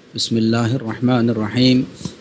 बिस्मिल्लाहिर्रहमानिर्रहीम।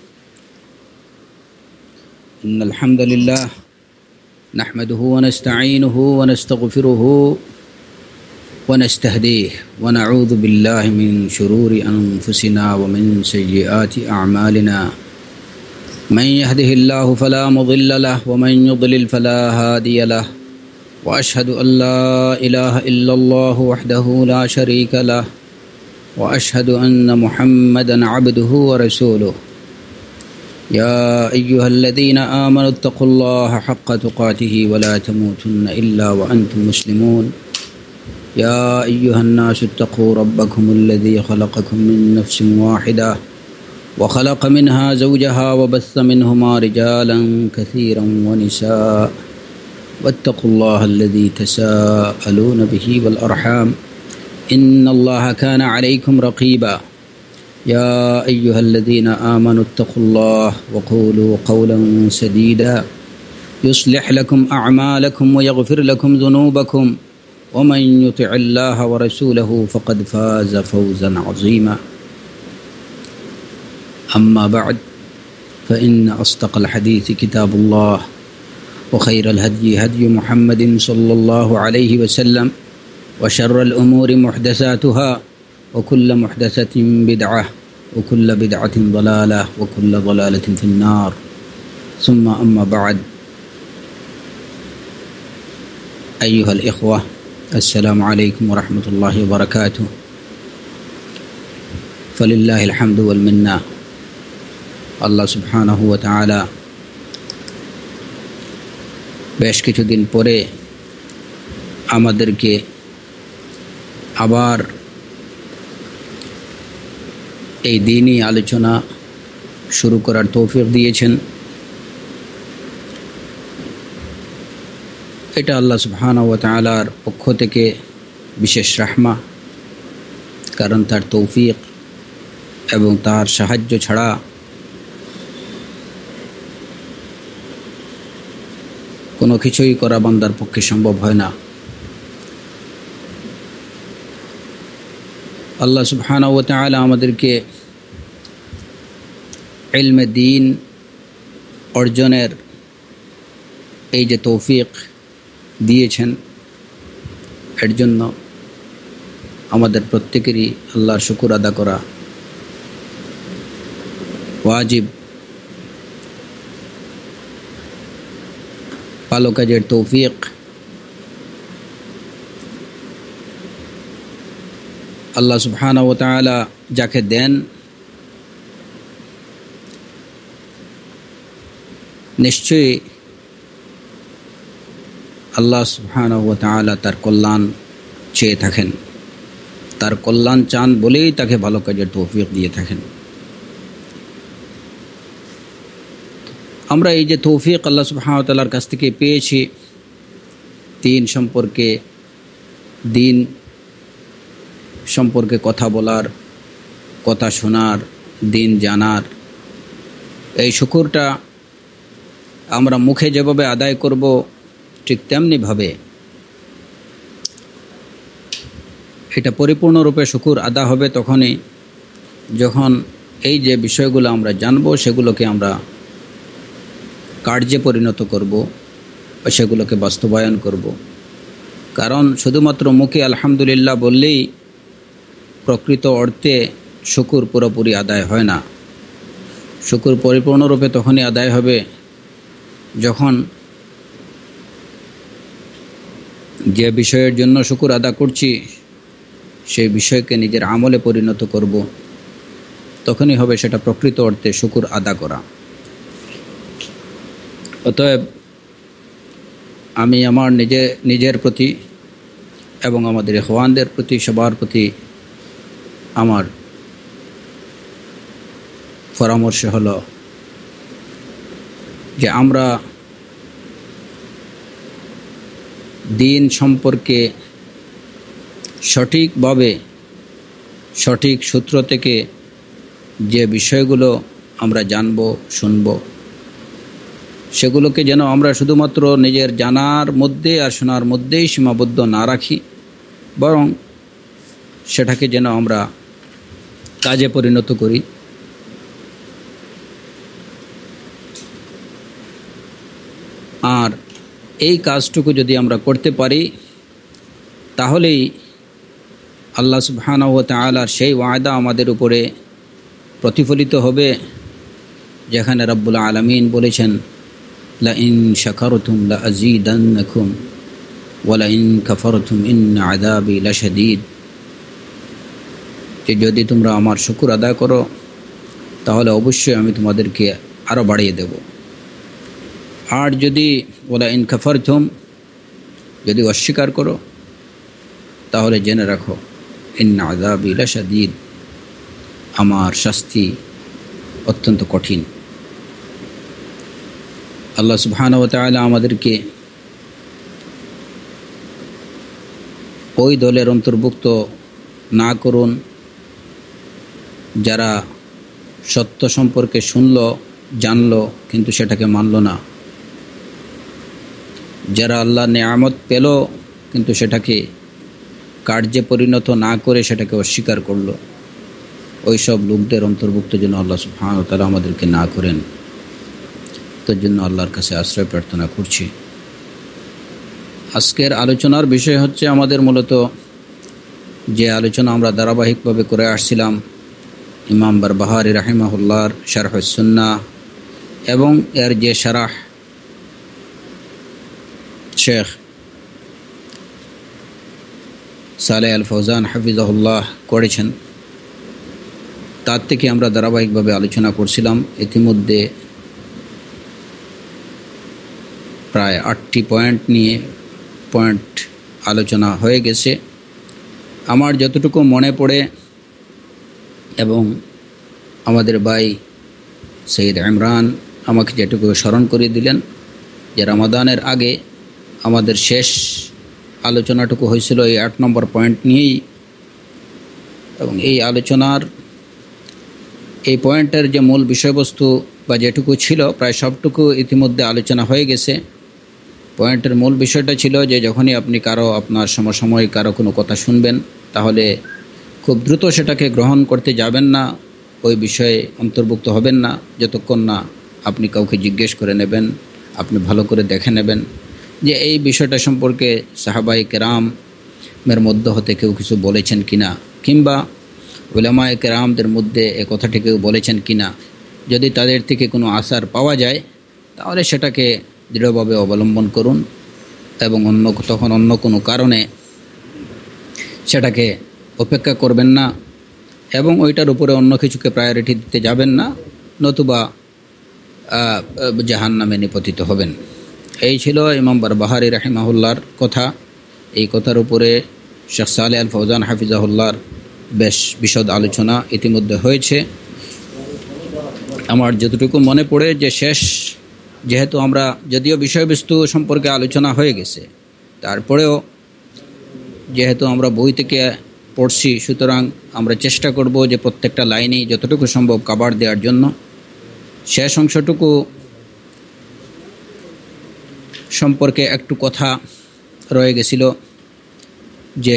इन्नल हम्दुलिल्लाह नहमदुहु व नस्तईनुहु व नस्तगफिरुहु व नस्तहदीह व नऊज़ु बिल्लाहि मिन शुरूरि अनफुसिना व मिन सय्यिआति अअमालिना। मन यहदिहिल्लाहु फला मुदिल्ल लहु व मन युद्लिल फला हादिय लहु व अशहदु अन ला इलाहा इल्लल्लाहु वहदहु ला शरीका लहु व अशहदु अन्न मुहम्मदन अब्दुहु व रसूलुहु। या अय्युहल्लज़ीना आमनुत्तक़ुल्लाह हक़्क़ तुक़ातिही व ला तमूतुन्न इल्ला व अंतुम मुस्लिमून। या अय्युहन्नासुत्तक़ू रब्बकुमुल्लज़ी ख़लक़कुम मिन नफ़्सिन वाहिदा व ख़लक़ मिन्हा ज़ौजहा व बस्स मिन्हुमा रिजालन कसीरन व निसाअ वत्तक़ुल्लाहल्लज़ी तसाअलून बिही वल अरहाम इन्नल्लाह कान अलैकुम रक़ीबा। या अय्युहल्लज़ीना आमनुत्तक़ुल्लाह व क़ूलू क़ौलन सदीदा युस्लिह लकुम अअमालकुम व यग़फ़िर लकुम ज़ुनूबकुम व मन युतिइल्लाह व रसूलहु फ़क़द फ़ाज़ फ़ौज़न अज़ीमा। अम्मा बअद फ़इन्न अस्दक़ल हदीस किताबुल्लाह व खैरल हदयि हदयु मुहम्मदिन सल्लल्लाहु अलैहि वसल्लम व शर्रल उमूरि मुहदसातुहा व कुल्ल मुहदसतिन बिदअह व कुल्ल बिदअतिन ज़लालह व कुल्ल ज़लालतिन फ़िन्नार। सुम्मा अम्मा बअद। अय्युहल इख़्वा, अस्सलामु अलैकुम व रहमतुल्लाहि व बरकातुहू। फ़लिल्लाहिल हम्दु वल मिन्ना। আল্লাহ সুবহানাহু ওয়া তাআলা বেশ কিছুদিন পরে আমাদেরকে আবার এই দ্বীনি আলোচনা শুরু করার তৌফিক দিয়েছেন। এটা আল্লাহ সুবহানাহু ওয়া তাআলার পক্ষ থেকে বিশেষ রাহমা, কারণ তার তৌফিক এবং তার সাহায্য ছাড়া কোনো কিছুই করা বান্দার পক্ষে সম্ভব হয় না। আল্লাহ সুবহানাহু ওয়া তাআলা আমাদেরকে ইলমে দ্বীন অর্জনের এই যে তৌফিক দিয়েছেন, এর জন্য আমাদের প্রত্যেকেরই আল্লাহর শুকর আদা করা ওয়াজিব। ভালো কাজের তৌফিক আল্লাহ সুবহানাহু ওয়া তাআলা যাকে দেন, নিশ্চয়ই আল্লাহ সুবহানাহু ওয়া তাআলা তার কল্যাণ চেয়ে থাকেন, তার কল্যাণ চান বলেই তাকে ভালো কাজের তৌফিক দিয়ে থাকেন। আমরা এই যে তৌফিক আল্লাহ সুবহানাহু ওয়া তাআলার কাছ থেকে পেয়েছি, দিন সম্পর্কে কথা বলার, কথা শোনার, দিন জানার, এই শুকরটা আমরা মুখে যেভাবে আদায় করব ঠিক তেমনিভাবে এটা পরিপূর্ণরূপে শুকর আদা হবে তখনই যখন এই যে বিষয়গুলো আমরা জানব সেগুলোকে আমরা কার্যে পরিণত করব বা সেগুলোকে বাস্তবায়ন করব। কারণ শুধুমাত্র মুখে আলহামদুলিল্লাহ বললেই প্রকৃত অর্থে শুকর পুরোপুরি আদায় হয় না। শুকর পরিপূর্ণরূপে তখনই আদায় হবে যখন যে বিষয়ের জন্য শুকর আদা করছি সেই বিষয়কে নিজের আমলে পরিণত করব, তখনই হবে সেটা প্রকৃত অর্থে শুকর আদা করা। অতএব আমি আমার নিজের প্রতি এবং আমাদের ইখওয়ানদের প্রতি, সবার প্রতি আমার পরামর্শ হলো যে আমরা দিন সম্পর্কে সঠিকভাবে, সঠিক সূত্র থেকে যে বিষয়গুলো আমরা জানব, শুনব, সেগুলোকে যেন আমরা শুধুমাত্র নিজের জানার মধ্যে আর শোনার মধ্যেই সীমাবদ্ধ না রাখি, বরং সেটাকে যেন আমরা কাজে পরিণত করি। আর এই কাজটুকু যদি আমরা করতে পারি তাহলেই আল্লাহ সুবহানাহু ওয়া তাআলার সেই ওয়াদা আমাদের উপরে প্রতিফলিত হবে, যেখানে রব্বুল আলামিন বলেছেন, লা ইন শাকারতুম লা আযীদান্নাকুম ওয়া লা ইন কাফারতুম ইন্না আযাবি লাশাদীদ। যে যদি তোমরা আমার শুকর আদায় করো তাহলে অবশ্যই আমি তোমাদেরকে আরও বাড়িয়ে দেব। আর যদি ওয়ালা ইন কাফারতুম, যদি অস্বীকার করো তাহলে জেনে রাখো ইন্না আযাবি লাশাদীদ, আমার শাস্তি অত্যন্ত কঠিন। আল্লাহ সুবহানাহু ওয়া তাআলা আমাদেরকে ওই দলের অন্তর্ভুক্ত না করুন যারা সত্য সম্পর্কে শুনল, জানল, কিন্তু সেটাকে মানল না। যারা আল্লাহর নেয়ামত পেল কিন্তু সেটাকে কার্যে পরিণত না করে সেটাকে অস্বীকার করল, ওই সব লোকদের অন্তর্ভুক্ত যেন আল্লাহ সুবহানাহু ওয়া তাআলা আমাদেরকে না করেন। তার জন্য আল্লাহর কাছে আশ্রয় প্রার্থনা করছি। আজকের আলোচনার বিষয় হচ্ছে আমাদের মূলত যে আলোচনা আমরা ধারাবাহিকভাবে করে আসছিলাম, ইমাম বারবাহারি রাহিমাহুল্লাহর শারহুস সুন্নাহ এবং এর যে শারাহ শেখ সালেহ আল ফৌজান হাফিজাহুল্লাহ করেছেন, তার থেকে আমরা ধারাবাহিকভাবে আলোচনা করছিলাম। ইতিমধ্যে প্রায় 8টি পয়েন্ট আলোচনা হয়ে গেছে। আমার যতটুকু মনে পড়ে এবং আমাদের ভাই সৈয়দ ইমরান আমাকে যেটুকু স্মরণ করে দিলেন, যে রমাদানের আগে আমাদের শেষ আলোচনাটুকু হয়েছিল এই 8 নম্বর পয়েন্ট নিয়েই, এবং এই আলোচনার এই পয়েন্টের যে মূল বিষয়বস্তু বা যেটুকু ছিল প্রায় সবটুকু ইতিমধ্যে আলোচনা হয়ে গেছে। পয়েন্টের মূল বিষয়টা ছিল যে যখনই আপনি আপনার সমসাময়িক কারো কোনো কথা শুনবেন তাহলে খুব দ্রুত সেটাকে গ্রহণ করতে যাবেন না, ওই বিষয়ে অন্তর্ভুক্ত হবেন না যতক্ষণ না আপনি কাউকে জিজ্ঞেস করে নেবেন, আপনি ভালো করে দেখে নেবেন যে এই বিষয়টা সম্পর্কে সাহাবায়ে কেরামের মধ্যে হতে কেউ কিছু বলেছেন কিনা, কিংবা উলামায়ে কেরামদের মধ্যে এ কথাটি কেউ বলেছেন কিনা। যদি তাদের থেকে কোনো আসার পাওয়া যায় তাহলে সেটাকে দৃঢ়ভাবে অবলম্বন করুন এবং তখন অন্য কোনো কারণে সেটাকে উপেক্ষা করবেন না এবং ওইটার উপরে অন্য কিছুকে প্রায়োরিটি দিতে যাবেন না, নতুবা জাহান্নামে নিপতিত হবেন। এই ছিল ইমাম বারবাহারি রাহিমাহুল্লাহর কথা। এই কথার উপরে শেখ সালেহ আল ফৌজান হাফিজাহুল্লাহর বেশ বিশদ আলোচনা ইতিমধ্যে হয়েছে। আমার যতটুকু মনে পড়ে যে যেহেতু আমরা যদিও বিষয়বস্তু সম্পর্কে আলোচনা হয়ে গেছে, তারপরেও যেহেতু আমরা বই থেকে পড়ছি, সুতরাং আমরা চেষ্টা করব যে প্রত্যেকটা লাইনেই যতটুকু সম্ভব কভার দেওয়ার জন্য। শেষ অংশটুকু সম্পর্কে একটু কথা রয়ে গেছিল, যে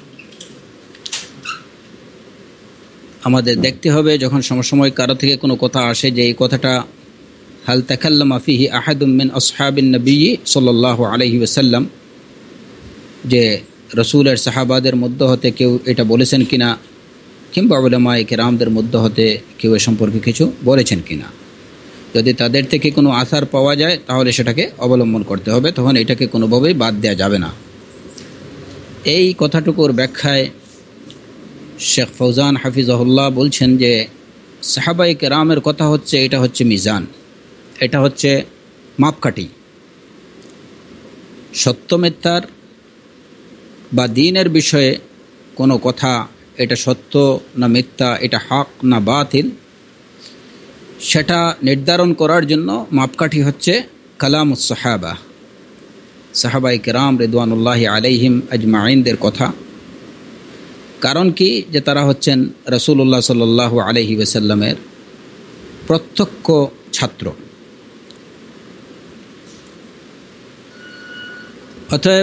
আমাদের দেখতে হবে যখন সমসাময়িক কারো থেকে কোনো কথা আসে যে এই কথাটা হাল তাকাল্লামা ফিহি আহাদুম মিন আসহাবিন নবী সাল্লাল্লাহু আলাইহি ওয়াসাল্লাম, যে রসুলের সাহাবাদের মধ্য হতে কেউ এটা বলেছেন কিনা, কিংবা উলামায়ে কেরামদের মধ্য হতে কেউ এ সম্পর্কে কিছু বলেছেন কিনা। যদি তাদের থেকে কোনো আসার পাওয়া যায় তাহলে সেটাকে অবলম্বন করতে হবে, তখন এটাকে কোনোভাবেই বাদ দেওয়া যাবে না। এই কথাটুকুর ব্যাখ্যায় শেখ ফৌজান হাফিজাহুল্লাহ বলছেন যে সাহাবায়ে কেরামের কথা হচ্ছে, এটা হচ্ছে মিজান, এটা হচ্ছে মাপকাঠি। সত্য মিথ্যার বা দ্বীনের বিষয়ে কোনো কথা, এটা সত্য না মিথ্যা, এটা হক না বাতিল, সেটা নির্ধারণ করার জন্য মাপকাঠি হচ্ছে কালামুস সাহাবা, সাহাবায়ে কেরাম রিদওয়ানুল্লাহি আলাইহিম আজমাইনদের কথা। কারণ কি, যে তারা হচ্ছেন রাসূলুল্লাহ সাল্লাল্লাহু আলাইহি ওয়াসাল্লামের প্রত্যক্ষ ছাত্র। অতএব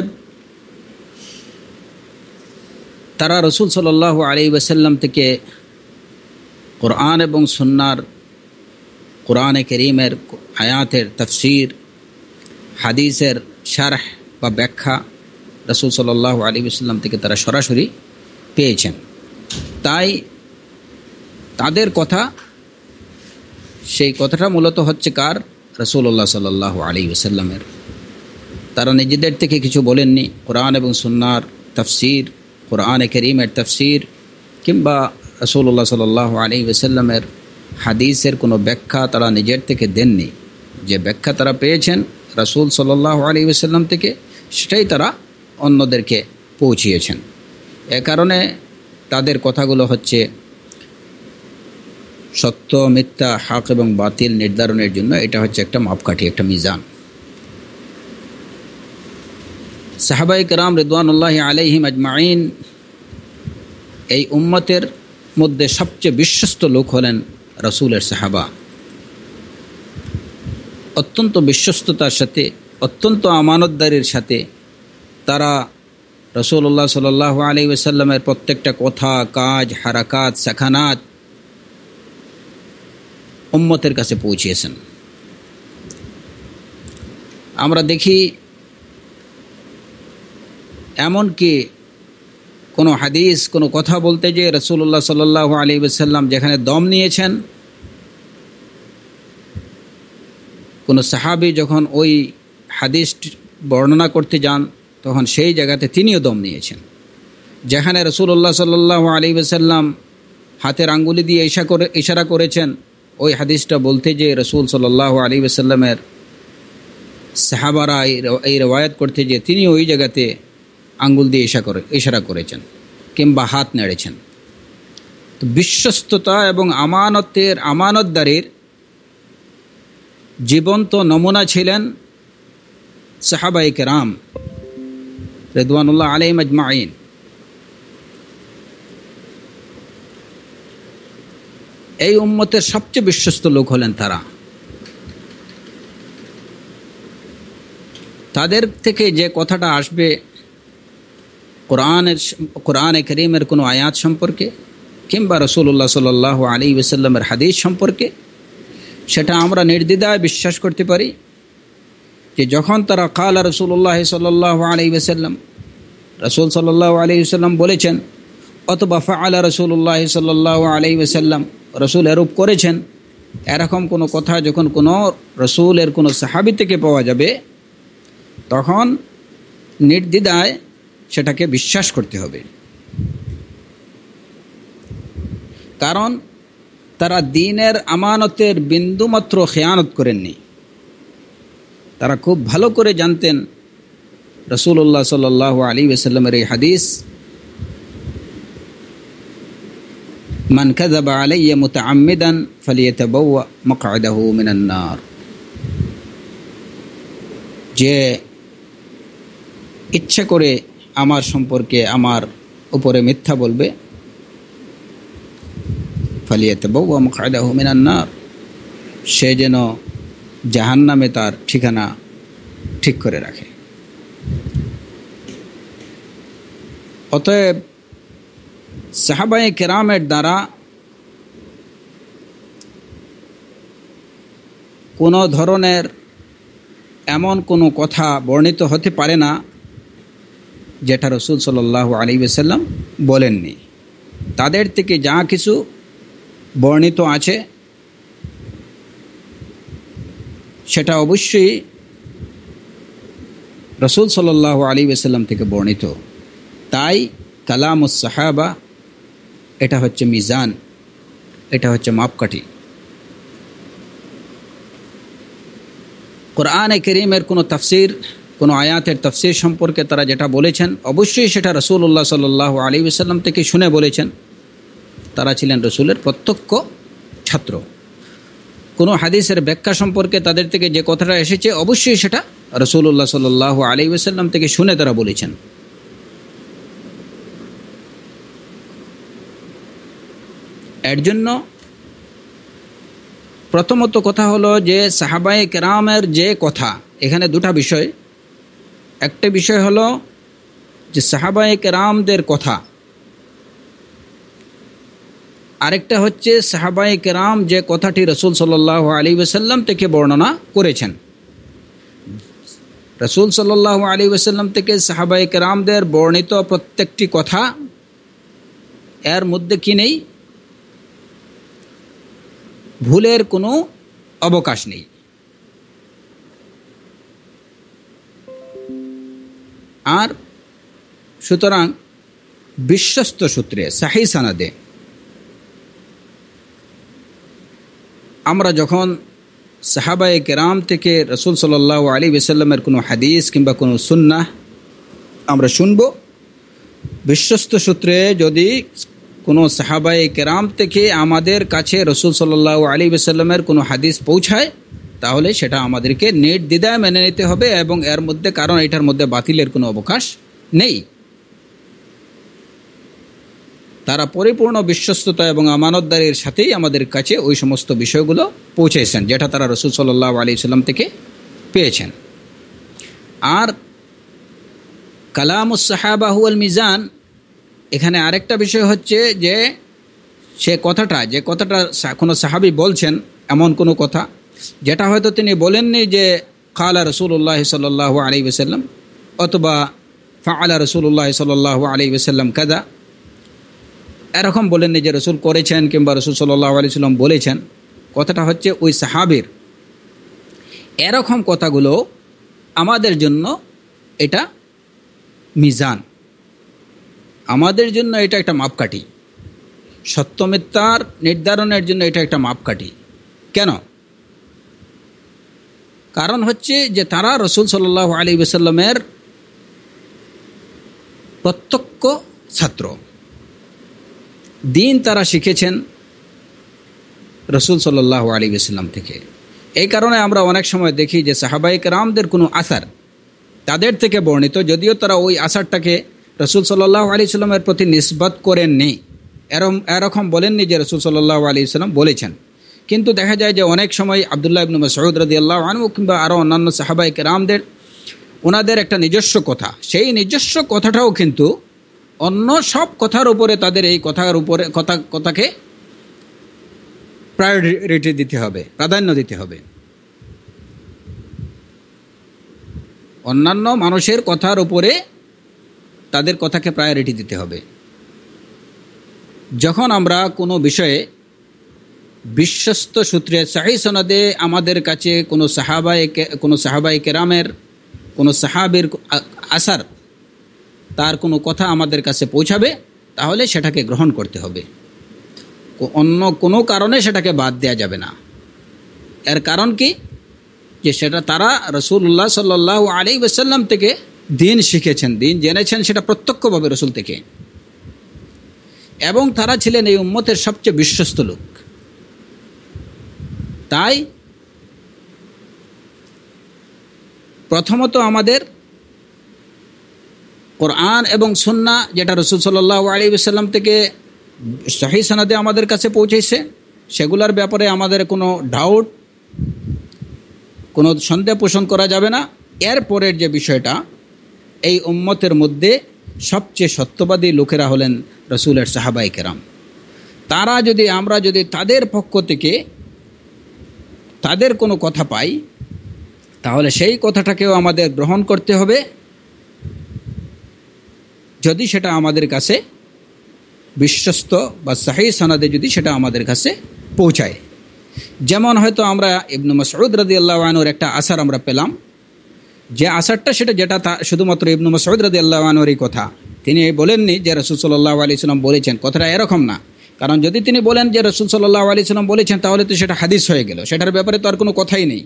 তারা রাসূল সাল্লাল্লাহু আলাইহি ওয়াসাল্লাম থেকে কোরআন এবং সুন্নাহর, কোরআনে কারীমের আয়াতের তাফসীর, হাদিসের শারহ বা ব্যাখ্যা রাসূল সাল্লাল্লাহু আলাইহি ওয়াসাল্লাম থেকে তারা সরাসরি পেয়েছেন। তাই তাদের কথা, সেই কথাটা মূলত হচ্ছে কার? রাসূলুল্লাহ সাল্লাল্লাহু আলাইহি ওয়াসাল্লামের। তারা নিজেদের থেকে কিছু বলেননি। কোরআন এবং সুন্নাহর তাফসীর, কোরআনে কারীমের তাফসীর কিংবা রাসূলুল্লাহ সাল্লাল্লাহু আলাইহি ওয়াসাল্লামের হাদিসের কোনো ব্যাখ্যা তারা নিজের থেকে দেননি। যে ব্যাখ্যা তারা পেয়েছেন রাসূল সাল্লাল্লাহু আলাইহি ওয়াসাল্লাম থেকে, সেটাই তারা অন্যদেরকে পৌঁছিয়েছেন। এ কারণে তাদের কথাগুলো হচ্ছে সত্য, মিথ্যা, হক এবং বাতিল নির্ধারণের জন্য এটা হচ্ছে একটা মাপকাঠি, একটা মিজান। সাহাবায়ে কেরাম রিদওয়ানুল্লাহি আলাইহিম আজমাইন, এই উম্মতের মধ্যে সবচেয়ে বিশ্বস্ত লোক হলেন রাসূলের সাহাবা। অত্যন্ত বিশ্বস্ততার সাথে, অত্যন্ত আমানতদারির সাথে তারা রাসূলুল্লাহ সাল্লাল্লাহু আলাইহি ওয়াসাল্লামের প্রত্যেকটা কথা, কাজ, হারাকাত, সাখানাত উম্মতের কাছে পৌঁছিয়েছেন। আমরা দেখি এমনকি কোনো হাদিস, কোনো কথা বলতে যে রাসূলুল্লাহ সাল্লাল্লাহু আলাইহি ওয়াসাল্লাম যেখানে দম নিয়েছেন, কোনো সাহাবী যখন ওই হাদিস বর্ণনা করতে যান তখন সেই জায়গাতে তিনিও দম নিয়েছেন। যেখানে রাসূলুল্লাহ সাল্লাল্লাহু আলাইহি ওয়াসাল্লাম হাতের আঙ্গুলি দিয়ে ইশারা করেছেন, ওই হাদিসটা বলতে যে রাসূল সাল্লাল্লাহু আলাইহি ওয়াসাল্লামের সাহাবারা এই রওয়ায়াত করতে যে তিনি ওই জায়গাতে আঙ্গুল দিয়ে ইশারা করেছেন কিংবা হাত নেড়েছেন। তো বিশ্বস্ততা এবং আমানতদারির জীবন্ত নমুনা ছিলেন সাহাবায়ে কেরাম রিদওয়ানুল্লাহ আলাইহিম আজমাইন। এই উম্মতের সবচেয়ে বিশ্বস্ত লোক হলেন তারা। তাদের থেকে যে কথাটা আসবে কোরআনে কারীমের কোনো আয়াত সম্পর্কে কিংবা রাসূলুল্লাহ সাল্লাল্লাহু আলাইহি ওয়াসাল্লামের হাদিস সম্পর্কে, সেটা আমরা নির্দ্বিধায় বিশ্বাস করতে পারি যে যখন তারা কালা রাসূলুল্লাহ সাল্লাল্লাহু আলাইহি ওয়াসাল্লাম, রাসূল সাল্লাল্লাহু আলাইহি ওয়াসাল্লাম বলেছেন, অথবা ফাআলা রাসূলুল্লাহ সাল্লাল্লাহু আলাইহি ওয়াসাল্লাম, রাসূল এরূপ করেছেন, এরকম কোনো কথা যখন কোনো রাসূলের কোনো সাহাবী থেকে পাওয়া যাবে, তখন নির্দ্বিধায় সেটাকে বিশ্বাস করতে হবে। কারণ তারা দ্বীনের আমানতের বিন্দুমাত্র খেয়ানত করেননি। তারা খুব ভালো করে জানতেন রাসূলুল্লাহ সাল্লাল্লাহু আলাইহি ওয়াসাল্লামের এই হাদিস, মান কাযাবা আলাইয়া মুতাআম্মিদান ফালিয়াতাবাওয়া মাকআদাহু মিনান নার, যে ইচ্ছা করে আমার সম্পর্কে, আমার উপরে মিথ্যা বলবে, ফালিয়াতাবাওয়া মাকআদাহু মিনান নার, সে যেন জাহান্নামে তার ঠিকানা ঠিক করে রাখে। অতএব সাহাবায়ে কেরামের দ্বারা কোনো ধরনের এমন কোনো কথা বর্ণিত হতে পারে না যেটা রাসূল সাল্লাল্লাহু আলাইহি ওয়াসাল্লাম বলেননি। তাদের থেকে যা কিছু বর্ণিত আছে সেটা অবশ্যই রাসূল সাল্লাল্লাহু আলাইহি ওয়াসাল্লাম থেকে বর্ণিত। তাই কালামুস সাহাবা এটা হচ্ছে মিজান, এটা হচ্ছে মাপকাঠি। কোরআনে কারীমের কোনো তাফসীর, কোনো আয়াতের তাফসীর সম্পর্কে তারা যেটা বলেছেন, অবশ্যই সেটা রাসূলুল্লাহ সাল্লাল্লাহু আলাইহি ওয়াসাল্লাম থেকে শুনে বলেছেন। তারা ছিলেন রাসূলের প্রত্যক্ষ ছাত্র। কোনো হাদিসের ব্যাখ্যা সম্পর্কে তাদের থেকে যে কথাটা এসেছে, অবশ্যই সেটা রাসূলুল্লাহ সাল্লাল্লাহু আলাইহি ওয়াসাল্লাম থেকে শুনে তারা বলেছেন। এর জন্য প্রথমত কথা হলো যে সাহাবায়ে কেরামের যে কথা, এখানে দুটা বিষয়। একটা বিষয় হলো যে সাহাবায়ে কেরামদের কথা আরেকটা হচ্ছে সাহাবায়ে কেরাম যে কথাটি রাসূল সাল্লাল্লাহু আলাইহি ওয়াসাল্লাম থেকে বর্ণনা করেছেন। রাসূল সাল্লাল্লাহু আলাইহি ওয়াসাল্লাম থেকে সাহাবায়ে কেরামদের বর্ণিত প্রত্যেকটি কথা, এর মধ্যে কি নেই? ভুলের কোনো অবকাশ নেই। আর সুতরাং বিশ্বস্ত সূত্রে সহিহ সনদে আমরা যখন সাহাবায়ে কেরাম থেকে রাসূল সাল্লাল্লাহু আলাইহি ওয়াসাল্লামের কোনো হাদিস কিংবা কোনো সুন্নাহ আমরা শুনব, বিশ্বস্ত সূত্রে যদি কোনো সাহাবায়ে কেরাম থেকে আমাদের কাছে রাসূল সাল্লাল্লাহু আলাইহি ওয়াসাল্লামের কোনো হাদিস পৌঁছায়, তাহলে সেটা আমাদেরকে নির্দ্বিধায় মেনে নিতে হবে, এবং এর মধ্যে, কারণ এটার মধ্যে বাতিলের কোনো অবকাশ নেই। তারা পরিপূর্ণ বিশ্বস্ততা এবং আমানতদারির সাথেই আমাদের কাছে ওই সমস্ত বিষয়গুলো পৌঁছেছেন যেটা তারা রাসূল সাল্লাল্লাহু আলাইহি ওয়াসাল্লাম থেকে পেয়েছেন। আর কালামুস সাহাবা হুয়াল মিজান, এখানে আরেকটা বিষয় হচ্ছে যে যে কথাটা কোনো সাহাবী বলছেন, এমন কোনো কথা যেটা হয়তো তিনি বলেননি যে কালা রাসূলুল্লাহ সাল্লাল্লাহু আলাইহি ওয়াসাল্লাম অথবা ফাআলা রাসূলুল্লাহ সাল্লাল্লাহু আলাইহি ওয়াসাল্লাম কাযা, এরকম বলেননি যে রাসূল করেছেন কিংবা রাসূল সাল্লাল্লাহু আলাইহি ওয়াসাল্লাম বলেছেন। কথাটা হচ্ছে ওই সাহাবীর এরকম কথাগুলো আমাদের জন্য এটা মিজান, আমাদের জন্য এটা একটা মাপকাঠি, সত্য মিথ্যার নির্ধারণের জন্য এটা একটা মাপকাঠি। কেন? কারণ হচ্ছে যে তারা রাসূল সাল্লাল্লাহু আলাইহি ওয়াসাল্লামের প্রত্যক্ষ ছাত্র, দিন তারা শিখেছেন রাসূল সাল্লাল্লাহু আলাইহি ওয়াসাল্লাম থেকে। এই কারণে আমরা অনেক সময় দেখি যে সাহাবায়ে কেরামদের কোনো আসার তাদের থেকে বর্ণিত, যদিও তারা ওই আসারটাকে রাসূল সাল্লাল্লাহু আলাইহি ওয়াসাল্লামের প্রতি নিসবত করেননি, এরকম বলেননি যে রাসূল সাল্লাল্লাহু আলাইহি ওয়াসাল্লাম বলেছেন, কিন্তু দেখা যায় যে অনেক সময় আব্দুল্লাহ ইবনে মাসউদ রাদিয়াল্লাহু আনহু কিংবা আরও অন্যান্য সাহাবায়ে কেরামদের ওনাদের একটা নিজস্ব কথা, সেই নিজস্ব কথাটাও কিন্তু অন্য সব কথার উপরে তাদের এই কথাকে প্রায়োরিটি দিতে হবে, প্রাধান্য দিতে হবে। অন্যান্য মানুষের কথার উপরে তাদের কথাকে প্রায়োরিটি দিতে হবে। যখন আমরা কোনো বিষয়ে বিশ্বস্ত সূত্রে সহিহ সনদে আমাদের কাছে কোনো সাহাবায়ে কেরামের কোনো সাহাবীর আসার, তার কোনো কথা আমাদের কাছে পৌঁছাবে, তাহলে সেটাকে গ্রহণ করতে হবে, অন্য কোনো কারণে সেটাকে বাদ দেওয়া যাবে না। এর কারণ কি? যে সেটা তারা রাসূলুল্লাহ সাল্লাল্লাহু আলাইহি ওয়াসাল্লাম থেকে দিন শিখেছেন, দিন জেনেছেন সেটা প্রত্যক্ষভাবে রাসূল থেকে, এবং তারা ছিলেন এই উম্মতের সবচেয়ে বিশ্বস্ত লোক। তাই প্রথমত আমাদের কোরআন এবং সুন্নাহ যেটা রাসূল সাল্লাল্লাহু আলাইহি ওয়াসাল্লাম থেকে সহিহ সনদে আমাদের কাছে পৌঁছেছে, সেগুলোর ব্যাপারে আমাদের কোনো ডাউট, কোনো সন্দেহ পোষণ করা যাবে না। এরপরের যে বিষয়টা, এই উম্মতের মধ্যে সবচেয়ে সত্যবাদী লোকেরা হলেন রাসূলের সাহাবায়ে কেরাম। আমরা যদি তাদের পক্ষ থেকে তাদের কোনো কথা পাই, তাহলে সেই কথাটাকেও আমাদের গ্রহণ করতে হবে, যদি সেটা আমাদের কাছে বিশ্বস্ত বা সহিহ সনদে যদি সেটা আমাদের কাছে পৌঁছায়। যেমন হয়তো আমরা ইবনে মাসউদ রাদিয়াল্লাহু আনহুর একটা আসার আমরা পেলাম, যে আসারটা যেটা শুধুমাত্র ইবনে মাসউদ রাদিয়াল্লাহু আনহুর এই কথা, তিনি বলেননি যে রাসূল সাল্লাল্লাহু আলাইহি ওয়াসাল্লাম বলেছেন, কথাটা এরকম না। কারণ যদি তিনি বলেন যে রাসূল সাল্লাল্লাহু আলাইহি ওয়াসাল্লাম বলেছেন, তাহলে তো সেটা হাদিস হয়ে গেল, সেটার ব্যাপারে তো আর কোনো কথাই নেই।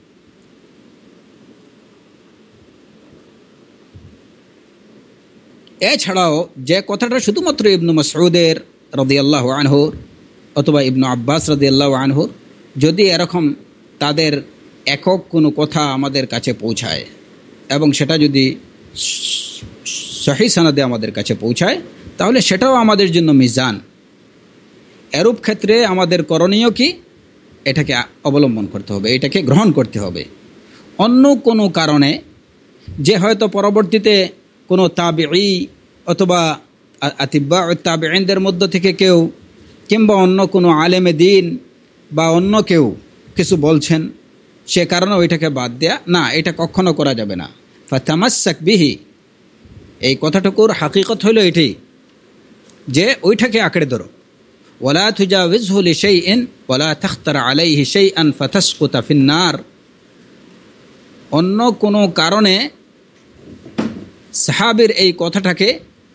এছাড়াও যে কথাটা শুধুমাত্র ইবনে মাসউদের রাদিয়াল্লাহু আনহু অথবা ইবনে আব্বাস রাদিয়াল্লাহু আনহু, যদি এরকম তাদের একক কোনো কথা আমাদের কাছে পৌঁছায় এবং সেটা যদি সহিহ সনদে আমাদের কাছে পৌঁছায়, তাহলে সেটাও আমাদের জন্য মিজান। এরূপ ক্ষেত্রে আমাদের করণীয় কি? এটাকে অবলম্বন করতে হবে, এটাকে গ্রহণ করতে হবে। অন্য কোনো কারণে যে হয়তো পরবর্তীতে কোনো তাবিঈ অথবা আতিব্বা তাবিঈনদের মধ্য থেকে কেউ কিংবা অন্য কোনো আলেমে দিন বা অন্য কেউ কিছু বলছেন, সে কারণে ওইটাকে বাদ দেয়া না, এটা কখনো করা যাবে না। ফাতামাসসাক বিহি, এই কথাটুকুর হাকিকত হইল এটি যে ওইটাকে আঁকড়ে ধরো। ওয়ালা তুজাউযহু লিশাইইন ওয়ালা তাখতার আলাইহি শাইআন ফাতাসকুতা ফিন্নার, অন্য কোনো কারণে সাহাবীর এই কথাটাকে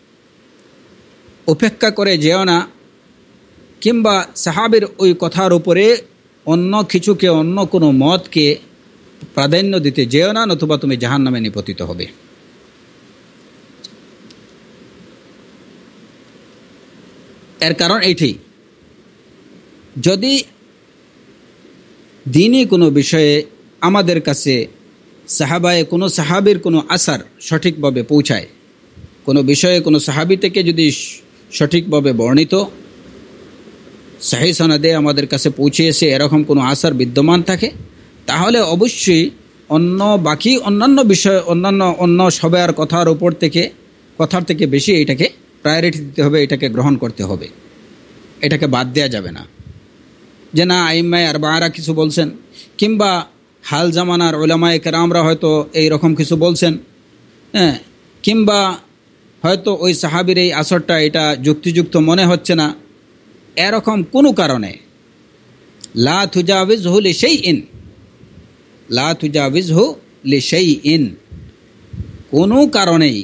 উপেক্ষা করে যেও না, কিংবা সাহাবীর ওই কথার উপরে অন্য কিছুকে, অন্য কোনো মতকে প্রাধান্য দিতে যেও না, নতুবা তুমি জাহান্নামে নিপতিত হবে। এর কারণ এইটি, যদি দ্বীনি কোনো বিষয়ে আমাদের কাছে কোনো সাহাবীর কোনো আসার সঠিকভাবে পৌঁছায়, কোনো বিষয়ে কোনো সাহাবী থেকে যদি সঠিকভাবে বর্ণিত সহিহ সনদে আমাদের কাছে পৌঁছেছে এরকম কোনো আসার বিদ্যমান থাকে, তাহলে অবশ্যই বাকি অন্যান্য বিষয়, অন্য সবার কথার থেকে বেশি এটাকে প্রায়োরিটি দিতে হবে, এটাকে গ্রহণ করতে হবে, এটাকে বাদ দেওয়া যাবে না। যে না আইম্মায়ে আরবাআরা কিছু বলছেন, কিংবা হাল জামানার উলামায়ে কেরামরা হয়তো এই রকম কিছু বলছেন, কিংবা হয়তো ওই সাহাবীর এই আসরটা এটা যুক্তিযুক্ত মনে হচ্ছে না, এরকম কোনো কারণে লা তুজাউযহু লিশাইইন, লা তুজাউযহু লিশাইইন, কোনো কারণেই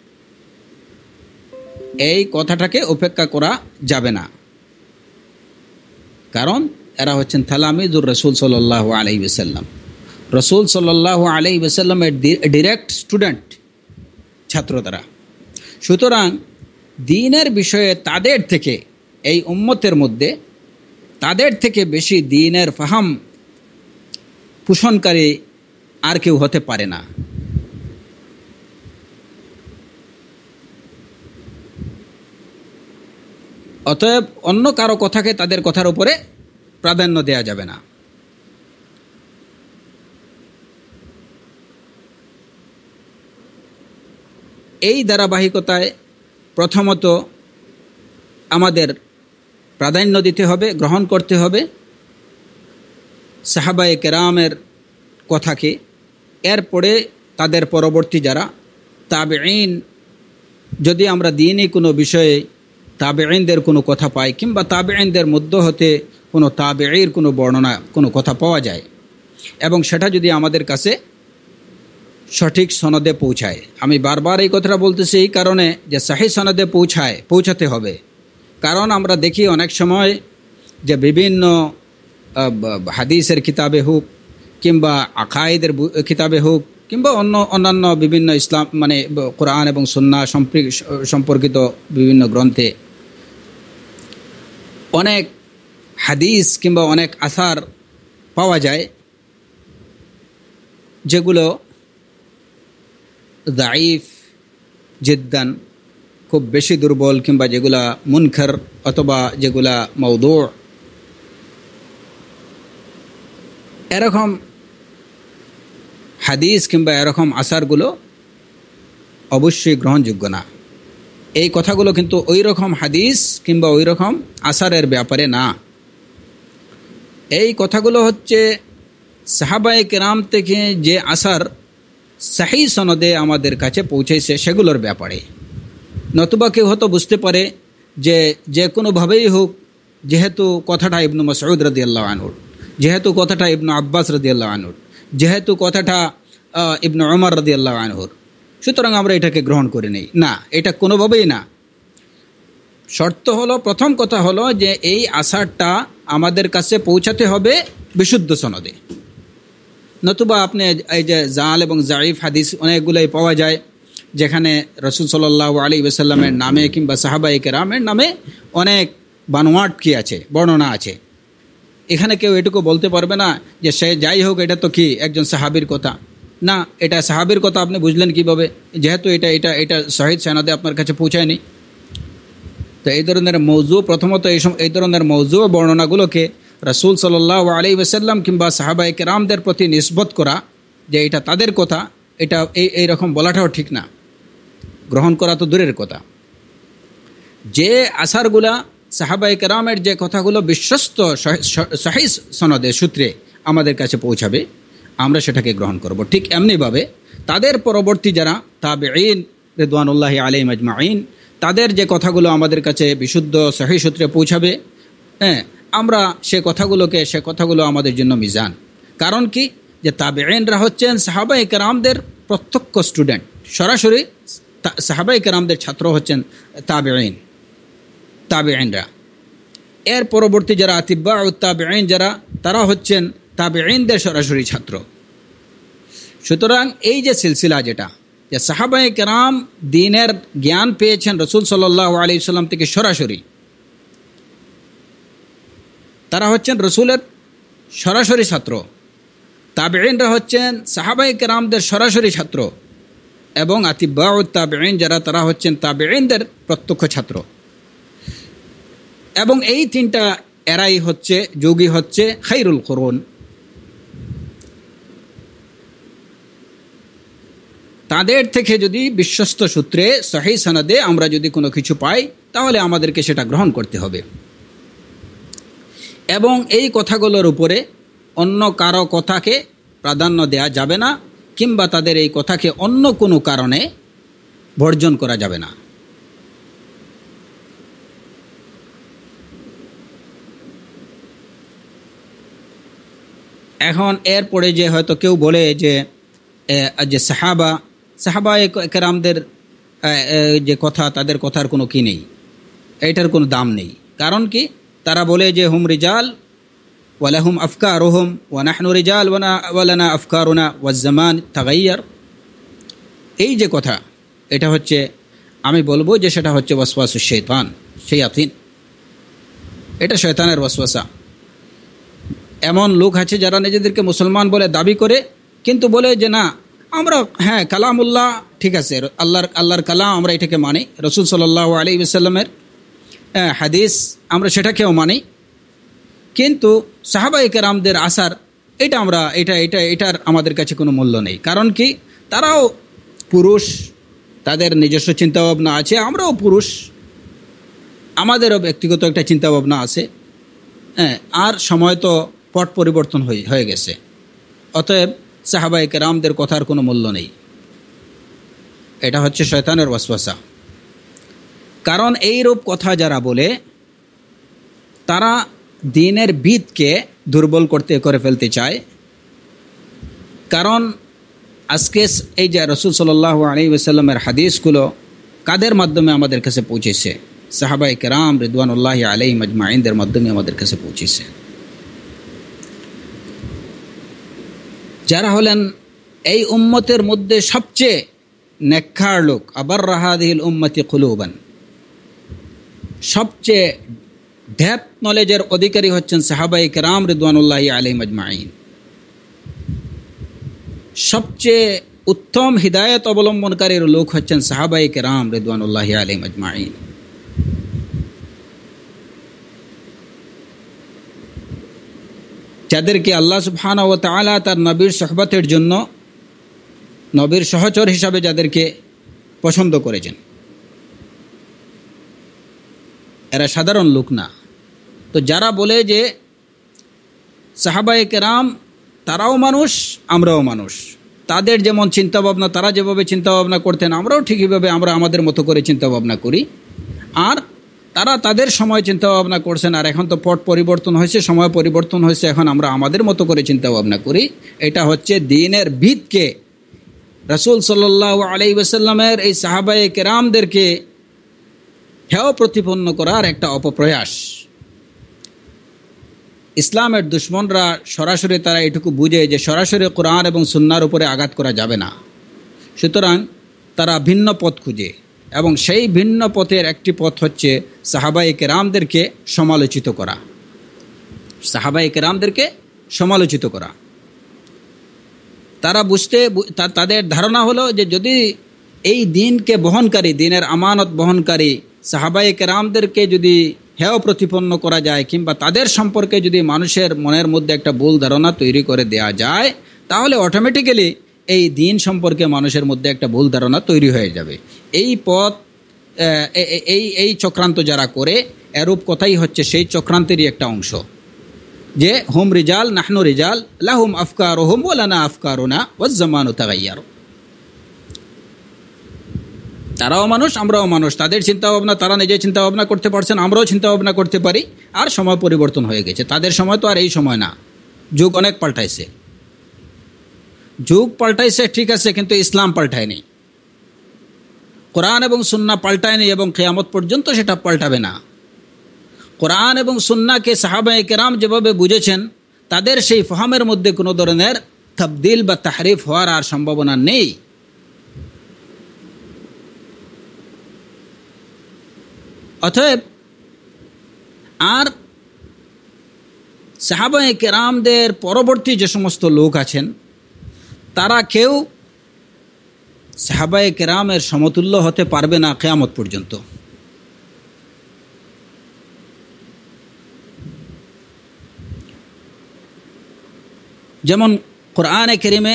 এই কথাটাকে উপেক্ষা করা যাবে না। কারণ এরা হচ্ছেন তালামিজুর রাসূল সাল্লাল্লাহু আলাইহি ওয়াসাল্লাম, রাসূল সাল্লাল্লাহু আলাইহি ওয়াসাল্লামের ডিরেক্ট স্টুডেন্ট, ছাত্র তারা। সুতরাং দ্বীনের বিষয়ে তাদের থেকে, এই উম্মতের মধ্যে তাদের থেকে বেশি দ্বীনের ফাহাম পোষণকারী আর কেউ হতে পারে না। অতএব অন্য কারো কথাকে তাদের কথার উপরে প্রাধান্য দেয়া যাবে না। এই ধারাবাহিকতায় প্রথমত আমাদের প্রাধান্য দিতে হবে, গ্রহণ করতে হবে সাহাবায়ে কেরামের কথাকে। এরপরে তাদের পরবর্তী যারা তাবেঈন, যদি আমরা দ্বীনি কোনো বিষয়ে তাবেঈনদের কোনো কথা পাই, কিংবা তাবেঈনদের মধ্য হতে কোনো তাবেঈর কোনো বর্ণনা, কোনো কথা পাওয়া যায়, এবং সেটা যদি আমাদের কাছে সঠিক সনদে পৌঁছায়, আমি বারবার এই কথাটা বলতেছি এই কারণে যে সহিহ সনদে পৌঁছাতে হবে। কারণ আমরা দেখি অনেক সময় যে বিভিন্ন হাদিসের কিতাবে হোক, কিংবা আকায়েদের কিতাবে হোক, কিংবা অন্যান্য বিভিন্ন ইসলাম কোরআন এবং সুন্নাহ সম্পর্কিত বিভিন্ন গ্রন্থে অনেক হাদিস কিংবা অনেক আসার পাওয়া যায় যেগুলো দাঈফ জিদ্দান, খুব বেশি দুর্বল, কিংবা যেগুলা মুনকার অথবা যেগুলা মাওদু', এরকম হাদিস কিংবা এরকম আসারগুলো অবশ্যই গ্রহণযোগ্য না। এই কথাগুলো কিন্তু ওই রকম হাদিস কিংবা ওই রকম আসারের ব্যাপারে না। এই কথাগুলো হচ্ছে সাহাবায়ে কেরাম থেকে যে আসার সহিহ সনদে আমাদের কাছে পৌঁছেছে সেগুলোর ব্যাপারে। নতুবা কেউ হয়তো বুঝতে পারে যে কোনোভাবেই হোক, যেহেতু কথাটা ইবনু মাসউদ রাদিয়াল্লাহু আনহুর, যেহেতু কথাটা ইবনু আব্বাস রাদিয়াল্লাহু আনহুর, যেহেতু কথাটা ইবনু উমর রাদিয়াল্লাহু আনহুর, সুতরাং আমরা এটাকে গ্রহণ করে নেই, না, এটা কোনোভাবেই না। শর্ত হলো, প্রথম কথা হলো যে এই আসারটা আমাদের কাছে পৌঁছাতে হবে বিশুদ্ধ সনদে। নতুবা আপনি এই যে জাল এবং জাইফ হাদিস অনেকগুলোই পাওয়া যায়, যেখানে রাসূল সাল্লাল্লাহু আলাইহি ওয়াসাল্লামের নামে কিংবা সাহাবায়ে কেরামের নামে অনেক বানোয়াট কি আছে, বর্ণনা আছে। এখানে কেউ এটুকু বলতে পারবে না যে সে যাই হোক, এটা তো কি একজন সাহাবীর কথা। না, এটা সাহাবীর কথা আপনি বুঝলেন কিভাবে, যেহেতু এটা সহিহ সনদে আপনার কাছে পৌঁছায়নি। তো এই ধরনের মওযু, প্রথমত এই ধরনের মওযু বর্ণনাগুলোকে রাসূল সাল্লাল্লাহু আলাইহি ওয়াসাল্লাম কিংবা সাহাবায়ে কেরামদের প্রতি নিসবত করা যে এটা তাদের কথা, এটা এই রকম বলাটাও ঠিক না, গ্রহণ করা তো দূরের কথা। যে আসারগুলা সাহাবায়ে কেরামের যে কথাগুলো বিশ্বস্ত সহিহ সনদে সূত্রে আমাদের কাছে পৌঁছাবে, আমরা সেটাকে গ্রহণ করব। ঠিক এমনিভাবে তাদের পরবর্তী যারা তাবেঈন রিদওয়ানুল্লাহি আলাইহিম আজমাইন, তাদের যে কথাগুলো আমাদের কাছে বিশুদ্ধ সহিহ সূত্রে পৌঁছাবে, আমরা সে কথাগুলো আমাদের জন্য মিজান। কারণ কি, যে তাবেঈনরা হচ্ছেন সাহাবায়ে কেরামদের প্রত্যক্ষ স্টুডেন্ট, সরাসরি সাহাবায়ে কেরামদের ছাত্র হচ্ছেন তাবেঈনরা। এর পরবর্তী যারা আতিবাউত তাবেঈন যারা, তারা হচ্ছেন তাবেঈনদের সরাসরি ছাত্র। সুতরাং এই যে সিলসিলা, যেটা যে সাহাবায়ে কেরাম দ্বীনের জ্ঞান পেয়েছেন রাসূল সাল্লাল্লাহু আলাইহি ওয়াসাল্লাম থেকে সরাসরি, তারা হচ্ছেন রাসূলের সরাসরি ছাত্র। তাবেঈনরা হচ্ছেন সাহাবায়ে কেরামদের সরাসরি ছাত্র, এবং আতিবাউত তাবেঈন যারা, তারা হচ্ছেন তাবেঈনদের প্রত্যক্ষ ছাত্র। এবং এই তিনটা এরাই হচ্ছে, যুগই হচ্ছে খায়রুল কুরুন। তাদের থেকে যদি বিশ্বস্ত সূত্রে সহিহ সনদে আমরা যদি কোনো কিছু পাই, তাহলে আমাদেরকে সেটা গ্রহণ করতে হবে। এবং এই কথাগুলোর উপরে অন্য কারো কথাকে প্রাধান্য দেয়া যাবে না, কিংবা তাদের এই কথাকে অন্য কোনো কারণে বর্জন করা যাবে না। এখন এরপরে যে হয়তো কেউ বলে যে সাহাবায়ে কেরামদের যে কথা, তাদের কথার কোনো কি নেই, এটার কোনো দাম নেই। কারণ কি, তারা বলে যে হুম রিজাল ওয়ালাহুম আফকারুহুম ওয়া নাহনু রিজাল ওয়ালানা আফকারুনা ওয়াজ-জামান তাগায়্যার। এই যে কথা, এটা হচ্ছে, আমি বলবো যে সেটা হচ্ছে ওয়াসওয়াসুশ শাইতান, শায়াতিন। এটা শয়তানের ওয়াসওয়াসা। এমন লোক আছে যারা নিজেদেরকে মুসলমান বলে দাবি করে, কিন্তু বলে যে না, আমরা কালামুল্লাহ ঠিক আছে, আল্লাহর কালাম, আমরা এটাকে মানি, রাসূল সাল্লাল্লাহু আলাইহি ওয়াসাল্লামের হাদিস আমরা সেটাকেও মানি, কিন্তু সাহাবায়ে কেরামদের আসার এটার আমাদের কাছে কোনো মূল্য নেই। কারণ কি, তারাও পুরুষ, তাদের নিজস্ব চিন্তাভাবনা আছে, আমরাও পুরুষ, আমাদেরও ব্যক্তিগত একটা চিন্তাভাবনা আছে। আর সময় তো পট পরিবর্তন হয়ে গেছে, অতএব সাহাবায়ে কেরামদের কথার কোনো মূল্য নেই। এটা হচ্ছে শয়তানের ওয়াসওয়াসা। কারণ এইরূপ কথা যারা বলে, তারা দ্বীনের ভিতকে দুর্বল করে ফেলতে চায়। কারণ আজকে এই যে রাসূল সাল্লাল্লাহু আলাইহি ওয়াসাল্লামের হাদিসগুলো কাদের মাধ্যমে আমাদের কাছে পৌঁছেছে? সাহাবায়ে কেরাম রিদওয়ানুল্লাহি আলাইহিম আজমাইনদের মাধ্যমে আমাদের কাছে পৌঁছেছে, যারা হলেন এই উম্মতের মধ্যে সবচেয়ে নেককার লোক। আবার হাদিহিল উম্মতি কুলুবান, সবচেয়ে ডেপথ নলেজের অধিকারী হচ্ছেন সাহাবায়ে কেরাম রিদওয়ানুল্লাহি আলাইহিম আজমাইন। সবচেয়ে উত্তম হিদায়াত অবলম্বনকারীর লোক হচ্ছেন সাহাবায়ে কেরাম রিদওয়ানুল্লাহি আলাইহিম আজমাইন। যাদেরকে আল্লাহ সুবহানাহু ওয়া তাআলা তার নবীর সুহবতের জন্য, নবীর সহচর হিসাবে যাদেরকে পছন্দ করেছেন, এরা সাধারণ লোক না। তো যারা বলে যে সাহাবায়ে কেরাম তারাও মানুষ, আমরাও মানুষ, তাদের যেমন চিন্তাভাবনা, তারা যেভাবে চিন্তাভাবনা করতেন, আমরাও ঠিক এইভাবে আমরা আমাদের মতো করে চিন্তাভাবনা করি, আর তারা তাদের সময় চিন্তাভাবনা করছেন, আর এখন তো পট পরিবর্তন হয়েছে, সময় পরিবর্তন হয়েছে, এখন আমরা আমাদের মতো করে চিন্তাভাবনা করি। এটা হচ্ছে দ্বীনের ভিতকে, রাসূল সাল্লাল্লাহু আলাইহি ওয়াসাল্লামের এই সাহাবায়ে কেরামদেরকে হেয় প্রতিপন্ন করার একটা অপপ্রয়াস। ইসলামের দুশ্মনরা সরাসরি তারা এটুকু বুঝে যে সরাসরি কোরআন এবং সুন্নাহর উপরে আঘাত করা যাবে না, সুতরাং তারা ভিন্ন পথ খুঁজে, এবং সেই ভিন্ন পথের একটি পথ হচ্ছে সাহাবায়ে কেরামদেরকে সমালোচিত করা। সাহাবায়ে কেরামদেরকে সমালোচিত করা, তারা তাদের ধারণা হলো যে যদি এই দ্বীনকে বহনকারী, দ্বীনের আমানত বহনকারী সাহাবায়ে কেরামদেরকে যদি হেয় প্রতিপন্ন করা যায়, কিংবা তাদের সম্পর্কে যদি মানুষের মনের মধ্যে একটা ভুল ধারণা তৈরি করে দেয়া যায়, তাহলে অটোমেটিক্যালি এই দ্বীন সম্পর্কে মানুষের মধ্যে একটা ভুল ধারণা তৈরি হয়ে যাবে। এই পথ, এই চক্রান্ত যারা করে, এরূপ কথাই হচ্ছে সেই চক্রান্তেরই একটা অংশ, যে হুম রিজাল নাহনু রিজাল লাহুম আফকারুহুম ওয়া লানা আফকারুনা ওয়াজ জামানু তাগায়্যার। তারাও মানুষ, আমরাও মানুষ, তাদের চিন্তাভাবনা তারা নিজে চিন্তাভাবনা করতে পারছেন, আমরাও চিন্তাভাবনা করতে পারি, আর সময় পরিবর্তন হয়ে গেছে। তাদের সময় তো আর এই সময় না, যুগ অনেক পাল্টাইছে। যুগ পাল্টাইছে ঠিক আছে, কিন্তু ইসলাম পাল্টায়নি, কোরআন এবং সুন্নাহ পাল্টায়নি, এবং কিয়ামত পর্যন্ত সেটা পাল্টাবে না। কোরআন এবং সুন্নাহকে সাহাবায়ে কেরাম যেভাবে বুঝেছেন, তাদের সেই ফাহামের মধ্যে কোনো ধরনের তাবদিল বা তাহরিফ হওয়ার আর সম্ভাবনা নেই। অতএব আর সাহাবায়ে কেরামদের পরবর্তী যে সমস্ত লোক আছেন, তারা কেউ সাহাবায়ে কেরামের সমতুল্য হতে পারবে না কিয়ামত পর্যন্ত। যেমন কোরআনে কারীমে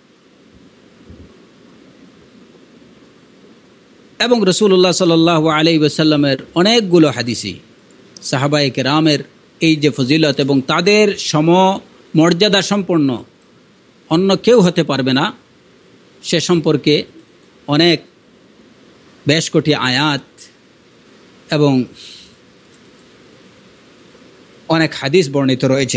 এবং রাসূলুল্লাহ সাল্লাল্লাহু আলাইহি ওয়াসাল্লামের অনেকগুলো হাদিসে সাহাবায়ে কেরামের এই যে ফজিলত এবং তাদের সমমর্যাদা সম্পন্ন অন্য কেউ হতে পারবে না সে সম্পর্কে অনেক বেশ কটি আয়াত এবং অনেক হাদিস বর্ণিত রয়েছে।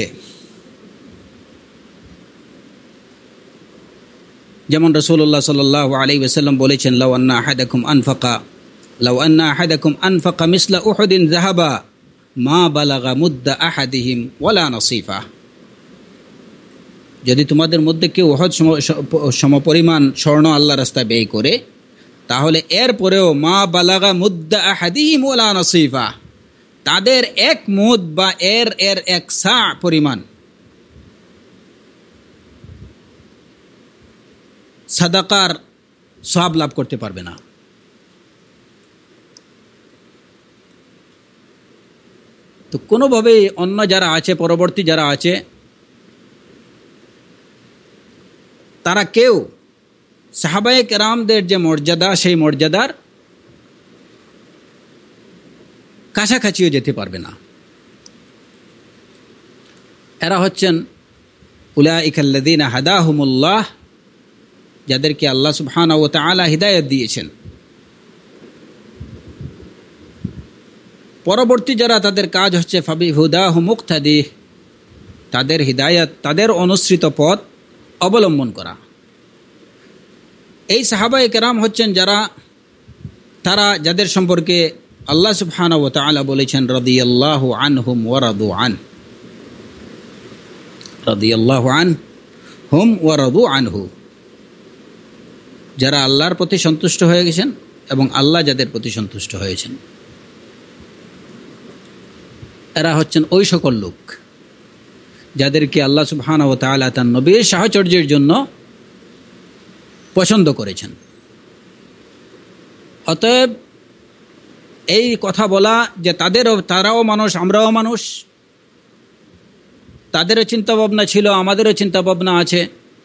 যেমন রাসূলুল্লাহ সাল্লাল্লাহু আলাইহি ওয়াসাল্লাম বলেছেন, লাউ আন্না আহাদাকুম আনফাকা মিসলা উহুদিন যাহাবা মা বালাগা মুদ্দা আহাদিহিম ওয়ালা নাসিফা। যদি তোমাদের মধ্যে কেউ উহুদ সমপরিমাণ স্বর্ণ আল্লাহর রাস্তায় ব্যয় করে, তাহলে এর পরেও মা বালাগা মুদ্দা আহাদিহিম ওয়ালা নাসিফা, তাদের এক মুদ বা এর এক সা পরিমাণ সাদাকার সওয়াব লাভ করতে পারবে না। তো কোনোভাবেই অন্য যারা আছে, পরবর্তী যারা আছে, তারা কেউ সাহাবায়ে কেরামদের যে মর্যাদা, সেই মর্যাদার কাছাকাছিও যেতে পারবে না। এরা হচ্ছেন উলাইকাল্লাযীনা হাদাহুমুল্লাহ, যাদেরকে আল্লাহ সুবহানাহু ওয়া তাআলা হিদায়াত দিয়েছেন। পরবর্তী যারা, তাদের কাজ হচ্ছে ফাবিহুদাহু মুক্তাদি, তাদের হিদায়াত, তাদের অনুসৃত পথ অবলম্বন করা। এই সাহাবায়ে কেরাম হচ্ছেন তারা যাদের সম্পর্কে আল্লাহ সুবহানাহু ওয়া তাআলা বলেছেন, রাদিয়াল্লাহু আনহুম ওয়া রাদু আন, রাদিয়াল্লাহু আনহুম ওয়া রাদু আনহু, যারা আল্লাহর প্রতি সন্তুষ্ট হয়ে গেছেন এবং আল্লাহ যাদের প্রতি সন্তুষ্ট হয়েছেন। এরা হচ্ছেন ওই সকল লোক যাদেরকে আল্লাহ সুবহানাহু ওয়া তাআলা তার নবীর সাহচর্যের জন্য পছন্দ করেছেন। অতএব এই কথা বলা যে তারাও মানুষ, আমরাও মানুষ, তাদেরও চিন্তাভাবনা ছিল, আমাদেরও চিন্তাভাবনা আছে,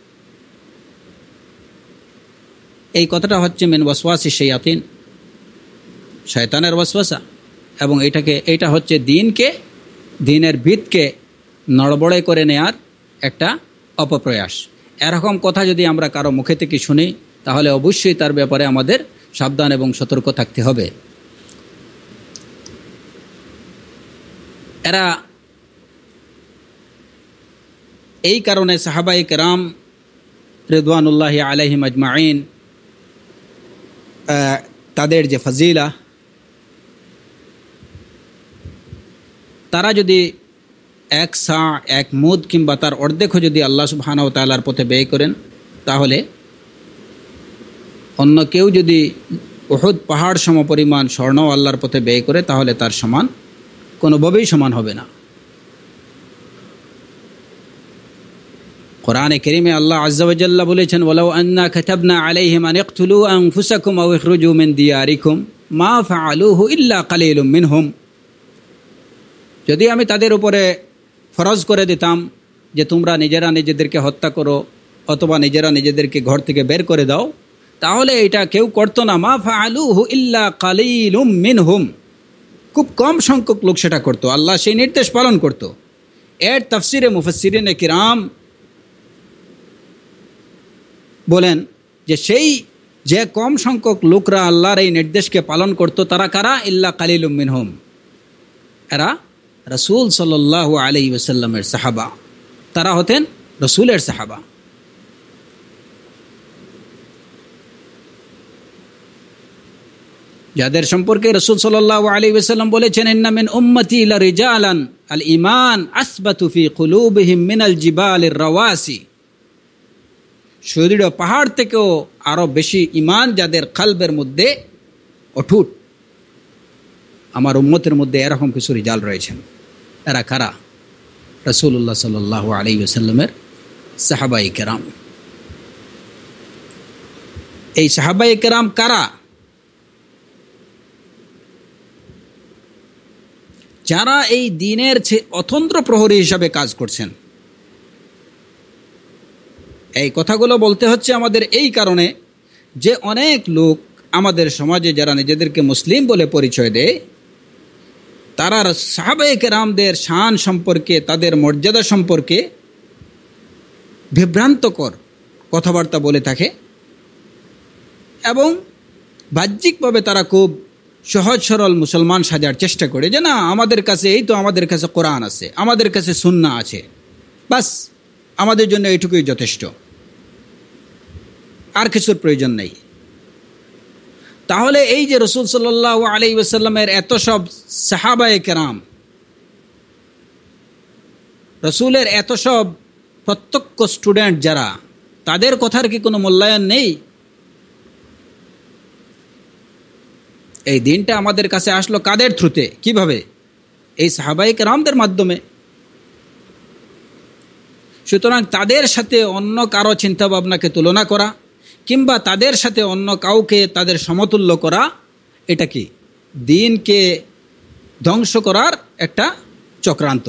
এই কথাটা হচ্ছে মিন ওয়াসওয়াসি শায়াতিন, শয়তানের ওয়াসওয়াসা, এবং এটা হচ্ছে দিনের ভিতকে নড়বড়ে করে নেয়ার একটা অপপ্রয়াস। এরকম কথা যদি আমরা কারো মুখে থেকে শুনি, তাহলে অবশ্যই তার ব্যাপারে আমাদের সাবধান এবং সতর্ক থাকতে হবে। এরা এই কারণে সাহাবায়ে কেরাম রিদওয়ানুল্লাহি আলাইহিম আজমাইন, তাদের যে ফজিলা, তারা যদি এক সা, এক মুদ কিংবা তার অর্ধেকও যদি আল্লাহ সুবহানাহু ওয়া তাআলার পথে ব্যয় করেন, তাহলে অন্য কেউ যদি উহুদ পাহাড় সমপরিমাণ স্বর্ণ আল্লাহর পথে ব্যয় করে, তাহলে তার সমান কোনোভাবেই সমান হবে না। কোরআনে কারীমে আল্লাহ আযজা ওয়া জাল্লা বলেছেন, ওয়ালাউ আন্না কাতাবনা আলাইহিম আন ইকতুলু আনফুসাকুম আও ইখরুজু মিন দিয়ারিকুম মা ফাআলুহু ইল্লা কালিলুম মিনহুম, যদি আমি তাদের উপরে ফরজ করে দিতাম যে তোমরা নিজেরা নিজেদেরকে হত্যা করো অথবা নিজেরা নিজেদেরকে ঘর থেকে বের করে দাও, তাহলে এটা কেউ করতো না। মা ফাআলুহু ইল্লা কালিলুম মিনহুম, খুব কম সংখ্যক লোক সেটা করত। আল্লাহ সেই নির্দেশ পালন করত। এর তাফসিরে মুফাসসিরিনে কিরাম বলেন যে সেই যে কম সংখ্যক লোকরা আল্লাহর এই নির্দেশকে পালন করত তারা কারা? ইল্লা কালিলুম মিনহুম, এরা রাসূল সাল্লাল্লাহু আলাইহি ওয়াসাল্লামের সাহাবা, তারা হতেন রাসূলের সাহাবা। যাদের সম্পর্কে রাসূল সাল্লাল্লাহু আলাইহি ওয়াসাল্লাম বলেছেন, ইন্না মিন উম্মতি লারিজালান আল ঈমান আসবাতু ফি কুলুবিহিম মিনাল জিবালির রাওয়াসি, সুদৃঢ় পাহাড় থেকেও আরো বেশি ঈমান যাদের কলবের মধ্যে অটুট, আমার উম্মতের মধ্যে এরকম কিছু রিজাল রয়েছেন। এরা কারা? রাসূলুল্লাহ সাল্লাল্লাহু আলাইহি ওয়াসাল্লামের সাহাবায়ে কেরাম। এই সাহাবায়ে কেরাম কারা? যারা এই দ্বীনের অতন্দ্র প্রহরী হিসাবে কাজ করছেন। এই কথাগুলো বলতে হচ্ছে আমাদের এই কারণে যে অনেক লোক আমাদের সমাজে যারা নিজেদেরকে মুসলিম বলে পরিচয় দেয়, তারা সাহাবায়ে কেরামদের শান সম্পর্কে, তাদের মর্যাদা সম্পর্কে বিভ্রান্তকর কথাবার্তা বলে থাকে এবং বাহ্যিকভাবে তারা খুব সহজ সরল মুসলমান সাজার চেষ্টা করে যে না, আমাদের কাছে এই তো, আমাদের কাছে কোরআন আছে, আমাদের কাছে সুন্নাহ আছে, বাস আমাদের জন্য এইটুকুই যথেষ্ট, আর কিছুর প্রয়োজন নেই। তাহলে এই যে রাসূল সাল্লাল্লাহু আলাইহি ওয়াসাল্লামের এত সব সাহাবায়ে কেরাম, রাসূলের এত সব প্রত্যক্ষ স্টুডেন্ট যারা, তাদের কথার কি কোনো মূল্যায়ন নেই? এই দিনটা আমাদের কাছে আসলো কাদের থ্রুতে, কিভাবে? এই সাহাবায়ে কেরামদের মাধ্যমে। সুতরাং তাদের সাথে অন্য কারো চিন্তা ভাবনাকে তুলনা করা কিংবা তাদের সাথে অন্য কাউকে তাদের সমতুল্য করা, এটা কি দ্বীনকে ধ্বংস করার একটা চক্রান্ত।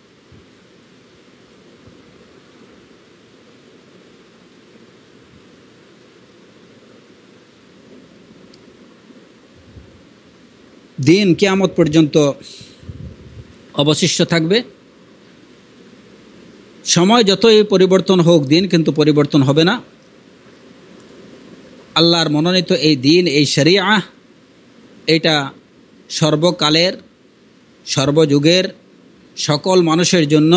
দ্বীন কিয়ামত পর্যন্ত অবশিষ্ট থাকবে। সময় যতই পরিবর্তন হোক, দ্বীন কিন্তু পরিবর্তন হবে না। আল্লাহর মনোনীত এই দ্বীন, এই শরিয়া, এটা সর্বকালের, সর্বযুগের সকল মানুষের জন্য,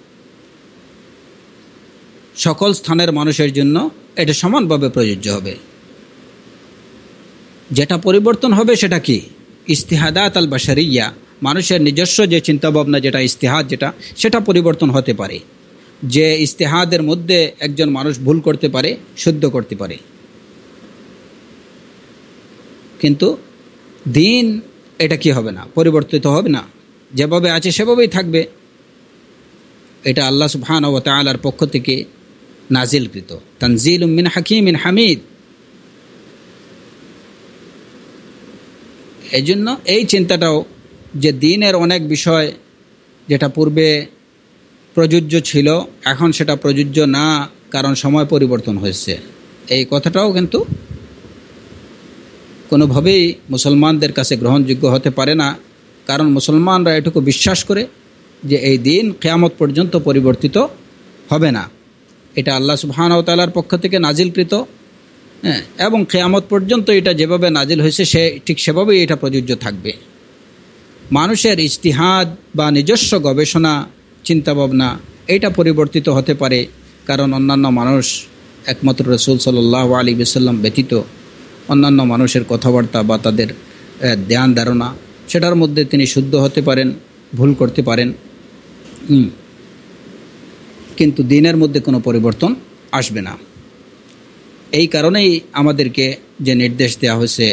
সকল স্থানের মানুষের জন্য এটা সমানভাবে প্রযোজ্য হবে। যেটা পরিবর্তন হবে সেটা কি? ইস্তিহাদাত আল বাশারিয়া, মানুষের নিজস্ব যে চিন্তাভাবনা, যেটা ইস্তিহাদ, সেটা পরিবর্তন হতে পারে। যে ইস্তিহাদের মধ্যে একজন মানুষ ভুল করতে পারে, শুদ্ধ করতে পারে, কিন্তু দ্বীন এটা কি হবে না, পরিবর্তিত হবে না, যেভাবে আছে সেভাবেই থাকবে। এটা আল্লাহ সুবহানাহু ওয়া তাআলার পক্ষ থেকে নাজিলকৃত তানজিলুম মিন হাকিমিন হামিদ। এই জন্য এই চিন্তাটাও যে দ্বীনের অনেক বিষয় যেটা পূর্বে প্রযোজ্য ছিল, এখন সেটা প্রযোজ্য না, কারণ সময় পরিবর্তন হয়েছে, এই কথাটাও কিন্তু কোনোভাবেই মুসলমানদের কাছে গ্রহণযোগ্য হতে পারে না। কারণ মুসলমানরা এটুকু বিশ্বাস করে যে এই দ্বীন কিয়ামত পর্যন্ত পরিবর্তিত হবে না। এটা আল্লাহ সুবহানাহু ওয়া তাআলার পক্ষ থেকে নাজিলকৃত, এবং কিয়ামত পর্যন্ত এটা যেভাবে নাজিল হয়েছে ঠিক সেভাবেই এটা প্রযোজ্য থাকবে। মানুষের ইজতিহাদ বা নিজস্ব গবেষণা, চিন্তাভাবনা, এটা পরিবর্তিত হতে পারে, কারণ অন্যান্য মানুষ, একমাত্র রাসূল সাল্লাল্লাহু আলাইহি ওয়াসাল্লাম ব্যতীত অন্যান্য মানুষের কথাবার্তা বা তাদের ধ্যান ধারণা, সেটার মধ্যে তিনি শুদ্ধ হতে পারেন, ভুল করতে পারেন, কিন্তু দ্বীনের মধ্যে কোনো পরিবর্তন আসবে না। এই কারণেই আমাদেরকে যে নির্দেশ দেওয়া হয়েছে,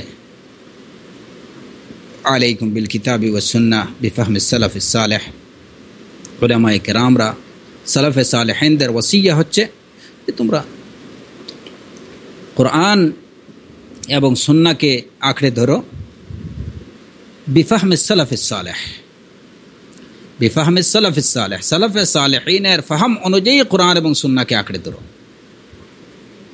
আলাইকুম বিল কিতাবি ওয়াস সুন্নাহ বিফাহমিস সালাফিস সালেহ, উলামায়ে কেরামরা, সালাফে সালেহিনদের ওসিয়া হচ্ছে যে তোমরা কোরআন এবং সুন্নাহকে আঁকড়ে ধরো, বিফাহমিস সালাফিস সালেহ, বিফাহমিস সালাফিস সালেহ, সালাফে সালেহিনের ফাহাম অনুযায়ী কোরআন এবং সুন্নাহকে আঁকড়ে ধরো।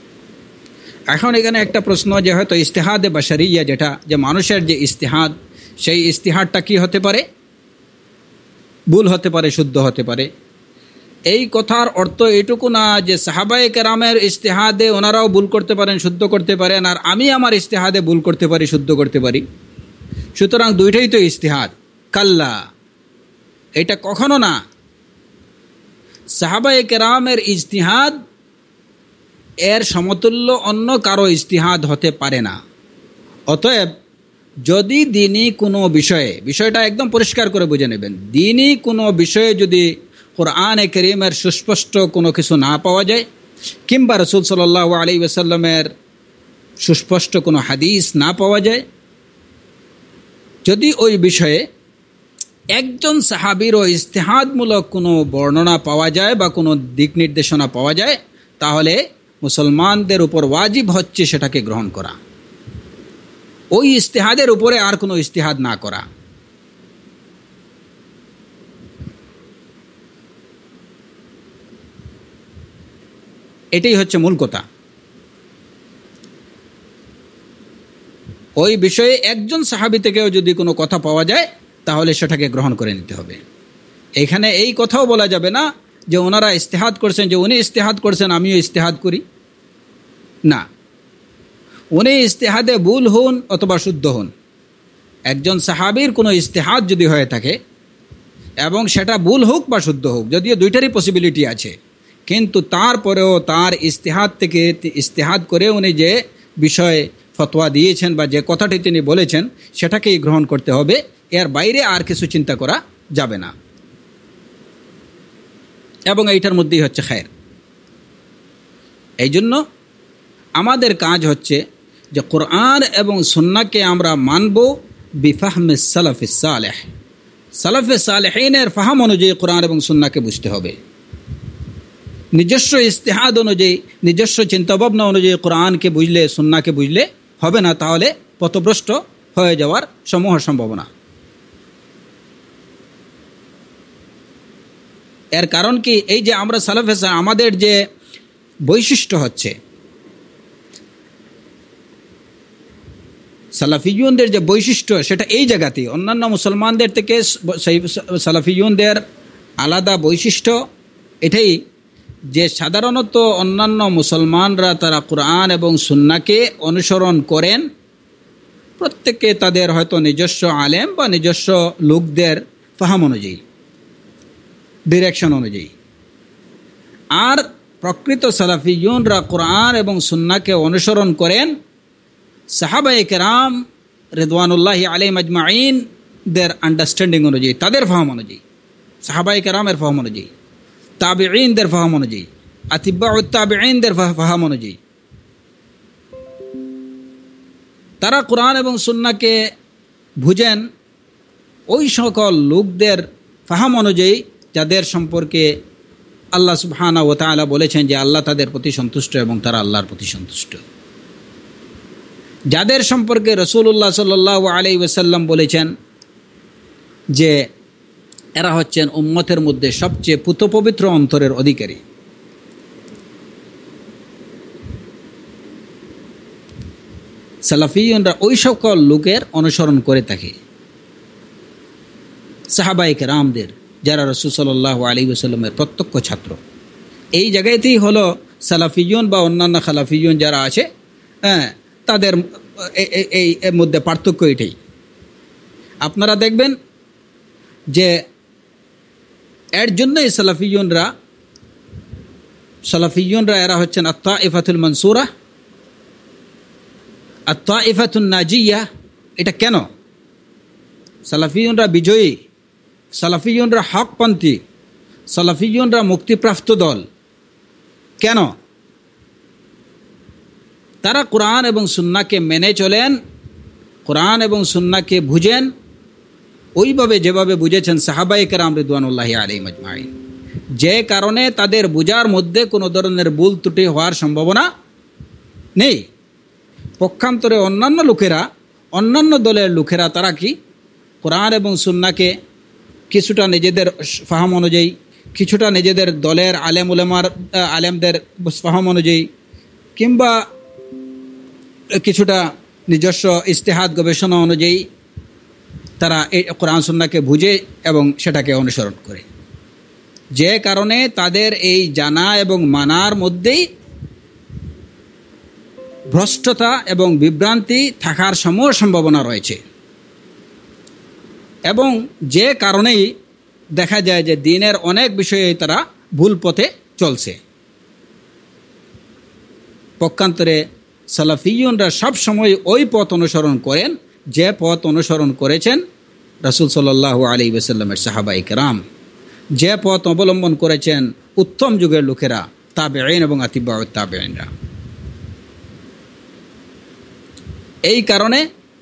এখন এখানে একটা প্রশ্ন, যে হয়তো ইস্তিহাদে বাশারিয়া, যেটা যে মানুষের যে ইস্তিহাদ, সেই ইজতিহাদটা কি হতে পারে? ভুল হতে পারে, শুদ্ধ হতে পারে। এই কথার অর্থ এটুকু না যে সাহাবায়ে কেরামের ইজতিহাদে ওনারাও ভুল করতে পারেন, শুদ্ধ করতে পারেন, আর আমি আমার ইজতিহাদে ভুল করতে পারি, শুদ্ধ করতে পারি, সুতরাং দুইটাই তো ইজতিহাদ। কাল্লা, এটা কখনো না। সাহাবায়ে কেরামের ইজতিহাদ এর সমতুল্য অন্য কারো ইজতিহাদ হতে পারে না। অতএব যদি দিনই কোনো বিষয়টা একদম পরিষ্কার করে বুঝে নেবেন, দিনই কোনো বিষয়ে যদি কোরআনে কারীমের সুস্পষ্ট কোনো কিছু না পাওয়া যায়, কিংবা রাসূল সাল্লাল্লাহু আলাইহি ওয়াসাল্লামের সুস্পষ্ট কোনো হাদিস না পাওয়া যায়, যদি ওই বিষয়ে একজন সাহাবীরও ইজতিহাদমূলক কোনো বর্ণনা পাওয়া যায় বা কোনো দিক নির্দেশনা পাওয়া যায়, তাহলে মুসলমানদের উপর ওয়াজিব হচ্ছে সেটাকে গ্রহণ করা, ওই ইজতিহাদের উপরে আর কোনো ইজতিহাদ না করা। এটাই হচ্ছে মূল কথা। ওই বিষয়ে একজন সাহাবী থেকেও যদি কোনো কথা পাওয়া যায়, তাহলে সেটাকে গ্রহণ করে নিতে হবে। এখানে এই কথাও বলা যাবে না যে ওনারা ইজতিহাদ করছেন, যে উনি ইজতিহাদ করছেন আমিও ইজতিহাদ করি, না। উনি ইজতিহাদে ভুল হন অথবা শুদ্ধ হন, একজন সাহাবীর কোনো ইজতিহাদ যদি হয়ে থাকে এবং সেটা ভুল হোক বা শুদ্ধ হোক, যদিও দুইটারই পসিবিলিটি আছে, কিন্তু তারপরেও তার ইজতিহাদ থেকে ইজতিহাদ করে উনি যে বিষয়ে ফতোয়া দিয়েছেন বা যে কথাটি তিনি বলেছেন সেটাকেই গ্রহণ করতে হবে, এর বাইরে আর কিছু চিন্তা করা যাবে না। এবং এইটার মধ্যেই হচ্ছে খায়ের। এই জন্য আমাদের কাজ হচ্ছে যে কোরআন এবং সুন্নাহকে আমরা মানব বিফাহমে সালাফে সালেহ, সালাফে সালেহিনের ফাহাম অনুযায়ী কোরআন এবং সুন্নাহকে বুঝতে হবে। নিজস্ব ইজতিহাদ অনুযায়ী, নিজস্ব চিন্তাভাবনা অনুযায়ী কোরআনকে বুঝলে, সুন্নাহকে বুঝলে হবে না, তাহলে পথভ্রষ্ট হয়ে যাওয়ার সমূহ সম্ভাবনা। এর কারণ কি, এই যে আমরা সালাফে, আমাদের যে বৈশিষ্ট্য হচ্ছে, সালাফিয়ুনদের যে বৈশিষ্ট্য সেটা এই জায়গাতেই অন্যান্য মুসলমানদের থেকে সালাফিয়ুনদের আলাদা বৈশিষ্ট্য এটাই যে সাধারণত অন্যান্য মুসলমানরা তারা কোরআন এবং সুন্নাহকে অনুসরণ করেন, প্রত্যেকে তাদের হয়তো নিজস্ব আলেম বা নিজস্ব লোকদের ফাহাম অনুযায়ী, ডিরেকশন অনুযায়ী। আর প্রকৃত সালাফিয়ুনরা কোরআন এবং সুন্নাহকে অনুসরণ করেন সাহাবায়ে কেরাম রিদওয়ানুল্লাহি আলাইহিম আজমাইন দের আন্ডারস্ট্যান্ডিং অনুযায়ী, তাদের ফাহাম অনুযায়ী, সাহাবায়ে কেরামের ফাহাম অনুযায়ী, তাবিঈনদের ফাহাম অনুযায়ী, আতিবাউত তাবিঈনদের ফাহাম অনুযায়ী। তারা কোরআন এবং সুন্নাহকে বুঝেন ওই সকল লোকদের ফাহাম অনুযায়ী যাদের সম্পর্কে আল্লাহ সুবহানাহু ওয়া তাআলা বলেছেন যে আল্লাহ তাদের প্রতি সন্তুষ্ট এবং তারা আল্লাহর প্রতি সন্তুষ্ট। যাদের সম্পর্কে রাসূলুল্লাহ সাল্লাল্লাহু আলাইহি ওয়াসাল্লাম বলেছেন যে এরা হচ্ছেন উম্মতের মধ্যে সবচেয়ে পুতপবিত্র অন্তরের অধিকারী। সালাফিয়ুনরা ওই সকল লোকের অনুসরণ করে থাকে, সাহাবায়ে কেরামদের, যারা রাসূল সাল্লাল্লাহু আলাইহি ওয়াসাল্লামের প্রত্যক্ষ ছাত্র। এই জায়গাতেই হলো সালাফিয়ুন বা অন্যান্য খালাফিয়ুন যারা আছে, তাদের এই মধ্যে পার্থক্য এটাই। আপনারা দেখবেন যে এর জন্যই সালাফিয়ুনরা এরা হচ্ছেন আত-তাইফাতুল মানসুরা, আত-তাইফাতুন নাজিয়া। এটা কেন? সালাফিয়ুনরা বিজয়ী, সালাফিয়ুনরা হকপন্থী, সালাফিয়ুনরা মুক্তিপ্রাপ্ত দল। কেন? তারা কোরআন এবং সুন্নাহকে মেনে চলেন, কোরআন এবং সুন্নাহকে বুঝেন ওইভাবে যেভাবে বুঝেছেন সাহাবায়ে কেরাম রিদওয়ানুল্লাহি আলাইহিম আজমাইন, যে কারণে তাদের বুঝার মধ্যে কোনো ধরনের ভুল ত্রুটি হওয়ার সম্ভাবনা নেই। পক্ষান্তরে অন্যান্য লোকেরা, অন্যান্য দলের লোকেরা তারা কি কোরআন এবং সুন্নাহকে কিছুটা নিজেদের ফাহাম অনুযায়ী, কিছুটা নিজেদের দলের আলেমদের ফাহাম অনুযায়ী, কিংবা কিছুটা নিজস্ব ইজতিহাদ গবেষণা অনুযায়ী তারা এই কোরআন সুন্নাহকে বুঝে এবং সেটাকে অনুসরণ করে, যে কারণে তাদের এই জানা এবং মানার মধ্যেই ভ্রষ্টতা এবং বিভ্রান্তি থাকার সম্ভাবনা রয়েছে, এবং যে কারণেই দেখা যায় যে দ্বীনের অনেক বিষয়ে তারা ভুল পথে চলছে। পক্ষান্তরে সালাফিয়ুনরা সবসময় ওই পথ অনুসরণ করেন যে পথ অনুসরণ করেছেন রাসূল সাল্লাল্লাহু আলাইহি ওয়াসাল্লামের সাহাবায়ে কেরাম, যে পথ অবলম্বন করেছেন উত্তম যুগের লোকেরা, তাবেঈন এবং আতিবাউত তাবেঈনরা। এই কারণে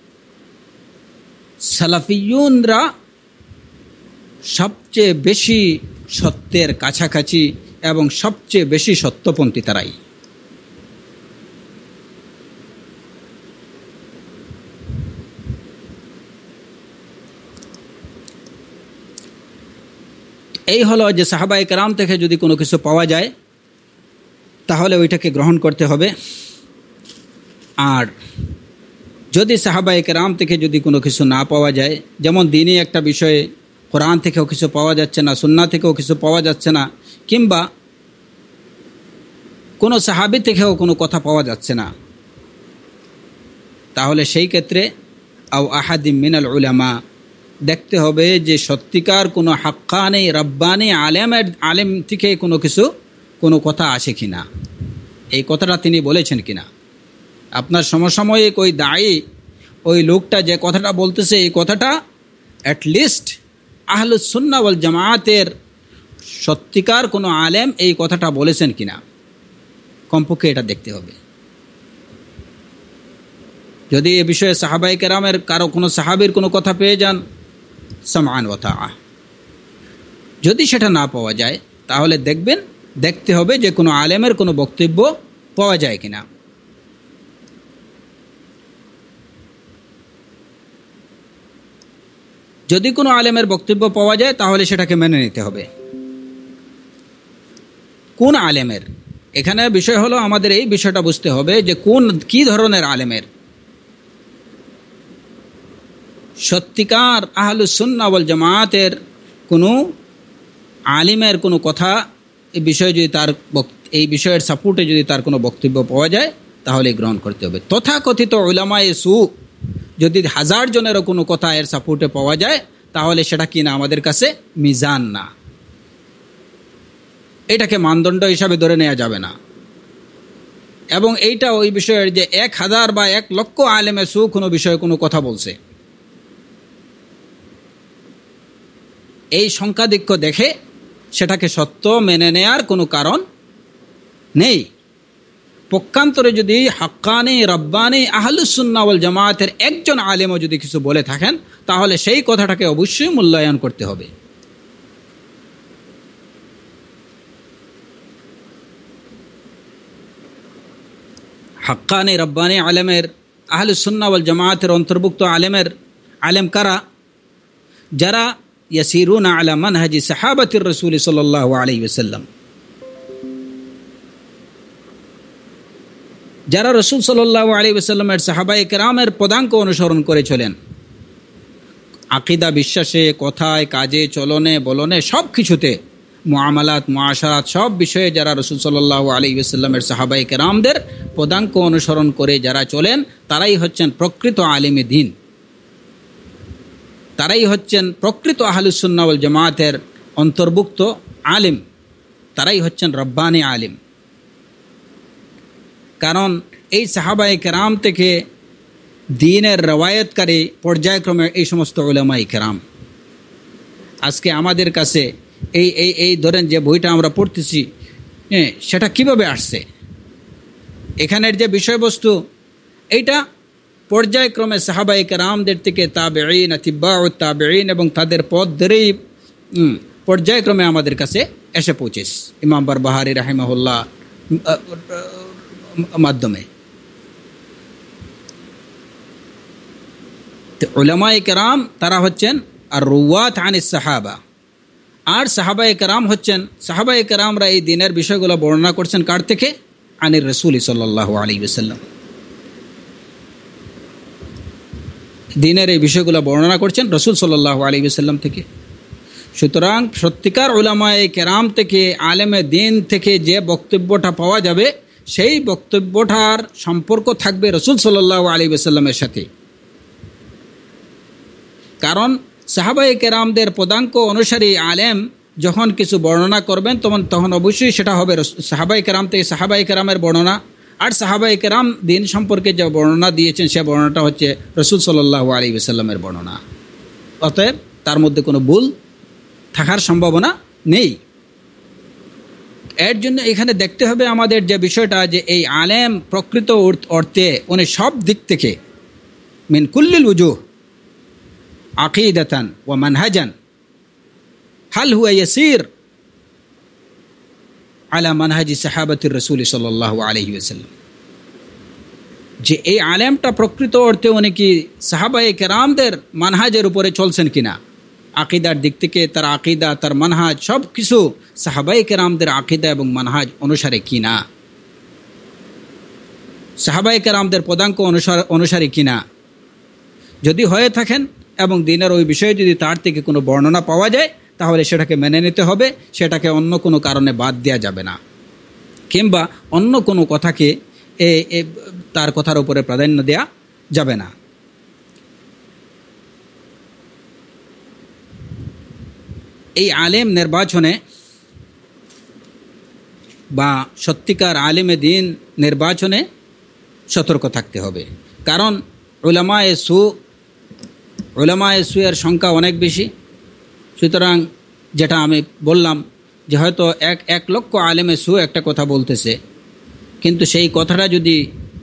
সালাফিয়ুনরা সবচেয়ে বেশি সত্যের কাছাকাছি এবং সবচেয়ে বেশি সত্যপন্থী তারাই। এই হলো যে সাহাবায়ে কেরাম থেকে যদি কোনো কিছু পাওয়া যায় তাহলে ওইটাকে গ্রহণ করতে হবে, আর যদি সাহাবায়ে কেরাম থেকে যদি কোনো কিছু না পাওয়া যায়, যেমন দ্বীনি একটা বিষয়ে কোরআন থেকেও কিছু পাওয়া যাচ্ছে না, সুন্নাহ থেকেও কিছু পাওয়া যাচ্ছে না, কিংবা কোনো সাহাবী থেকেও কোনো কথা পাওয়া যাচ্ছে না, তাহলে সেই ক্ষেত্রে আও আহাদিম মিনাল উলামা দেখতে হবে যে সত্যিকার কোনো হাক্কানি রব্বানি আলেম থেকে কোনো কথা আসে কিনা, এই কথাটা তিনি বলেছেন কিনা। আপনার সমসাময়িক ওই দায়ী ওই লোকটা যে কথাটা বলতেছে এই কথাটা অ্যাটলিস্ট আহলুস সুন্নাহ ওয়াল জামায়াতের সত্যিকার কোনো আলেম এই কথাটা বলেছেন কিনা, কমপক্ষে এটা দেখতে হবে। যদি এ বিষয়ে সাহাবায়ে কেরামের কারো কোনো সাহাবীর কোনো কথা পেয়ে যান, সামআন ওয়া তাআ। যদি সেটা না পাওয়া যায় তাহলে দেখতে হবে যে কোনো আলেমের কোনো বক্তব্য পাওয়া যায় কিনা। যদি কোনো আলেমের বক্তব্য পাওয়া যায় তাহলে সেটাকে মেনে নিতে হবে। কোন আলেমের, এখানে বিষয় হলো আমাদের এই বিষয়টা বুঝতে হবে যে কি ধরনের আলেমের। সত্যিকার আহলুস সুন্নাহ ওয়াল জামায়াতের কোনো আলিমের কোনো কথা এই বিষয়ে যদি এই বিষয়ের সাপোর্টে যদি তার কোনো বক্তব্য পাওয়া যায় তাহলে গ্রহণ করতে হবে। তথাকথিত উলামায়ে সু যদি 1000 জনেরও কোনো কথা এর সাপোর্টে পাওয়া যায় তাহলে সেটা কি না আমাদের কাছে মিজান না, এটাকে মানদণ্ড হিসাবে ধরে নেওয়া যাবে না। এবং এইটা ওই বিষয়ের যে 1000 বা 1 লক্ষ আলেমে সু কোনো বিষয়ে কোনো কথা বলছে, এই সংখ্যাধিক্য দেখে সেটাকে সত্য মেনে নেয়ার কোনো কারণ নেই। পক্ষান্তরে যদি হাক্কানি রব্বানি আহলুস সুন্নাহ ওয়াল জামায়াতের একজন আলেমও যদি কিছু বলে থাকেন তাহলে সেই কথাটাকে অবশ্যই মূল্যায়ন করতে হবে। হাক্কানি রব্বানি আলেমের আহলুস সুন্নাহ ওয়াল জামায়াতের অন্তর্ভুক্ত আলেম কারা? যারা ইয়াসিরুনা আলা মানহাজি সাহাবাতির রাসূল সাল্লাল্লাহু আলাইহি ওয়াসাল্লাম, যারা রাসূল সাল্লাল্লাহু আলাইহি ওয়াসাল্লামের সাহাবায়ে কেরামের পদাঙ্ক অনুসরণ করে চলেন, আকীদা বিশ্বাসে, কথায়, কাজে, চলনে, বলনে, সব কিছুতে, মুআমালাত, মুআশারাত, সব বিষয়ে যারা রাসূল সাল্লাল্লাহু আলাইহি ওয়াসাল্লামের সাহাবায়ে কেরামদের পদাঙ্ক অনুসরণ করে যারা চলেন তারাই হচ্ছেন প্রকৃত আলিমে দ্বীন, তারাই হচ্ছেন প্রকৃত আহলুস সুন্নাহ ওয়াল জামায়াতের অন্তর্ভুক্ত আলিম, তারাই হচ্ছেন রব্বানি আলিম। কারণ এই সাহাবায়ে কেরাম থেকে দ্বীনের রওয়ায়াতকারী পর্যায়ক্রমে এই সমস্ত উলামায়ে কেরাম। আজকে আমাদের কাছে এই ধরেন যে বইটা আমরা পড়তেছি, সেটা কিভাবে আসছে, এখানের যে বিষয়বস্তু এইটা পর্যায়ক্রমে সাহাবায়ে কেরামদের থেকে তাবেঈন, আতিবাউত তাবেঈন এবং তাদের পথ ধরেই পর্যায়ক্রমে আমাদের কাছে এসে পৌঁছেছে ইমাম বারবাহারি রাহিমাহুল্লাহ মাধ্যমে। তো উলামায়ে কেরাম তারা হচ্ছেন আর রুওয়াত আনিস সাহাবা, আর সাহাবায়ে কেরাম হচ্ছেন, সাহাবায়ে কেরামরা এই দ্বীনের বিষয়গুলো বর্ণনা করছেন কার থেকে? আনির রাসূল সাল্লাল্লাহু আলাইহি ওয়াসাল্লাম। দ্বীনের এই বিষয়গুলো বর্ণনা করছেন রাসূল সাল্লাল্লাহু আলাইহি ওয়াসাল্লাম থেকে। সুতরাং সত্যিকার উলামায়ে কেরাম থেকে, আলেমে দ্বীন থেকে যে বক্তব্যটা পাওয়া যাবে সেই বক্তব্যটার সম্পর্ক থাকবে রাসূল সাল্লাল্লাহু আলাইহি ওয়াসাল্লামের সাথে। কারণ সাহাবায়ে কেরামদের পদাঙ্ক অনুসারী আলেম যখন কিছু বর্ণনা করবেন তখন অবশ্যই সেটা হবে সাহাবায়ে কেরাম থেকে সাহাবায়ে কেরামের বর্ণনা। আর সাহাবায়ে কেরাম দ্বীন সম্পর্কে যে বর্ণনা দিয়েছেন সে বর্ণনাটা হচ্ছে রাসূল সাল্লাল্লাহু আলাইহি ওয়াসাল্লামের বর্ণনা। অতএব তার মধ্যে কোনো ভুল থাকার সম্ভাবনা নেই। এর জন্য এখানে দেখতে হবে আমাদের যে বিষয়টা, যে এই আলেম প্রকৃত অর্থে উনি সব দিক থেকে মিন কুল্লিল উজুহ আকিদাতান ওয়া মানহাজান হাল হুয়া ইয়াসির আলা মানহাজি সাহাবাতির রাসূল সাল্লাল্লাহু আলাইহি ওয়াসাল্লাম, যে এই আলেমটা প্রকৃত অর্থে উনি কি সাহাবায়ে কেরামদের মানহাজের উপরে চলছেন কিনা, আকিদার দিক থেকে তার আকিদা, তার মানহাজ সব কিছু সাহাবায়ে কেরামদের আকিদা এবং মানহাজ অনুসারে কিনা, সাহাবায়ে কেরামদের পদাঙ্ক অনুসারে কিনা। যদি হয়ে থাকেন এবং দ্বীনের ওই বিষয়ে যদি তার থেকে কোনো বর্ণনা পাওয়া যায় তাহলে সেটাকে মেনে নিতে হবে, সেটাকে অন্য কোনো কারণে বাদ দেওয়া যাবে না, কিংবা অন্য কোনো কথাকে তার কথার উপরে প্রাধান্য দেওয়া যাবে না। এই আলেম নির্বাচনে বা সত্যিকার আলেমে দ্বীন নির্বাচনে সতর্ক থাকতে হবে। কারণ উলামায়ে সুয়ের সংখ্যা অনেক বেশি। সুতরাং যেটা আমি বললাম যে হয়তো এক লক্ষ আলেমে সু একটা কথা বলতেছে, কিন্তু সেই কথাটা যদি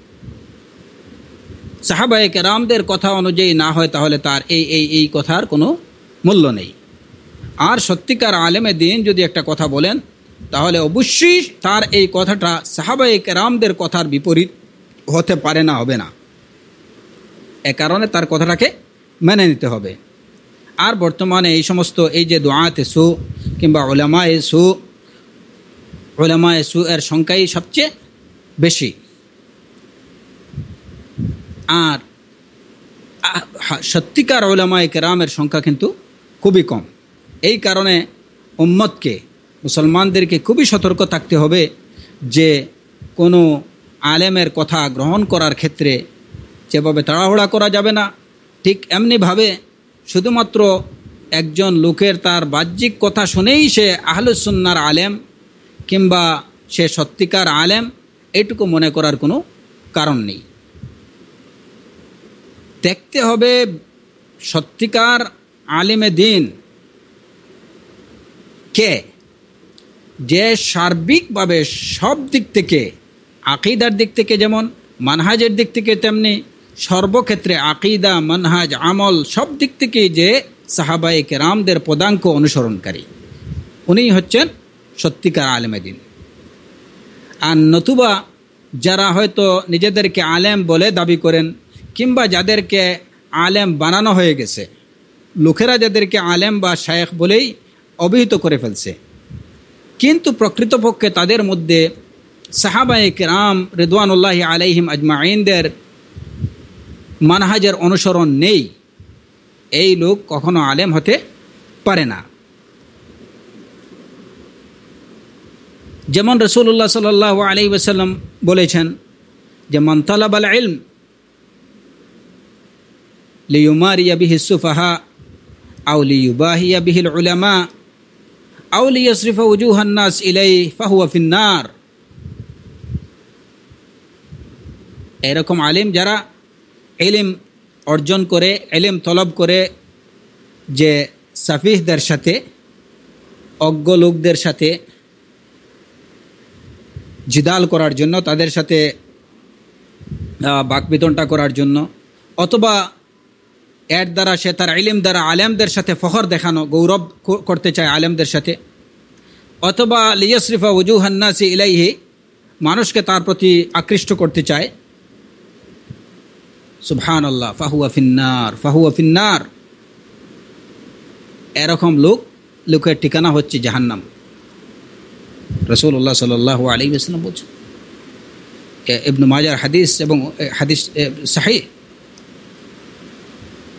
সাহাবায়ে কেরামদের কথা অনুযায়ী না হয় তাহলে তার এই কথার কোনো মূল্য নেই। আর সত্যিকার আলেমে দ্বীন যদি একটা কথা বলেন তাহলে অবশ্যই তার এই কথাটা সাহাবায়ে কেরামদের কথার বিপরীত হতে পারে না, হবে না। এ কারণে তার কথাটাকে মেনে নিতে হবে। আর বর্তমানে এই সমস্ত এই যে দুআতে সু কিংবা উলামায়ে সু এর সংখ্যাই সবচেয়ে বেশি, আর সত্যিকার উলামায়ে কেরামের সংখ্যা কিন্তু খুবই কম। এই কারণে উম্মতকে, মুসলমানদেরকে খুবই সতর্ক থাকতে হবে যে কোনো আলেমের কথা গ্রহণ করার ক্ষেত্রে যেভাবে তাড়াহুড়া করা যাবে না, ঠিক এমনিভাবে শুধুমাত্র একজন লোকের তার বাহ্যিক কথা শুনেই সে আহলুস সুন্নাহর আলেম কিংবা সে সত্যিকার আলেম এইটুকু মনে করার কোনো কারণ নেই। দেখতে হবে সত্যিকার আলেমে দ্বীন কে, যে সার্বিকভাবে সব দিক থেকে, আকিদার দিক থেকে যেমন মানহাজের দিক থেকে তেমনি সর্বক্ষেত্রে আকিদা, মানহাজ, আমল সব দিক থেকেই যে সাহাবায়ে কেরামদের পদাঙ্ক অনুসরণকারী, উনি হচ্ছেন সত্যিকার আলেমে দ্বীন। আর নতুবা যারা হয়তো নিজেদেরকে আলেম বলে দাবি করেন কিংবা যাদেরকে আলেম বানানো হয়ে গেছে, লোকেরা যাদেরকে আলেম বা শায়েখ বলেই অভিহিত করে ফেলছে, কিন্তু প্রকৃতপক্ষে তাদের মধ্যে সাহাবায়ে কেরাম রিদওয়ানুল্লাহি আলাইহিম আজমাইনদের মানহাজের অনুসরণ নেই, এই লোক কখনো আলেম হতে পারে না। যেমন রাসূলুল্লাহ সাল্লাল্লাহু আলাইহি ওয়াসাল্লাম বলেছেন যে মান তালাবাল ইলম লিয়ুমারিয়া বিহি সুফাহা আও লিয়ুবাহিয়া বিহিল উলামা আও লিয়াসরিফা উজুহান নাস ইলাইহি ফাহুয়া ফিন্নার। এরকম আলেম যারা ইলম অর্জন করে, ইলম তলব করে, যে সাফিহদের সাথে, অজ্ঞ লোকদের সাথে জিদাল করার জন্য, তাদের সাথে বাকবিতণ্ডা করার জন্য, অথবা এর দ্বারা সে তার ইলম দ্বারা আলেমদের সাথে ফখর দেখানো, গৌরব করতে চায় আলেমদের সাথে, অথবা লিয়াসরিফা উজুহান নাসি ইলাইহি, মানুষকে তার প্রতি আকৃষ্ট করতে চায়, সুবহানাল্লাহ, ফাহুয়া ফিন্নার। এরকম লোকের ঠিকানা হচ্ছে জাহান্নাম। রাসূলুল্লাহ সাল্লাল্লাহু আলাইহি ওয়াসাল্লাম বলছেন, ইবনে মাজার হাদিস এবং হাদিস সহিহ।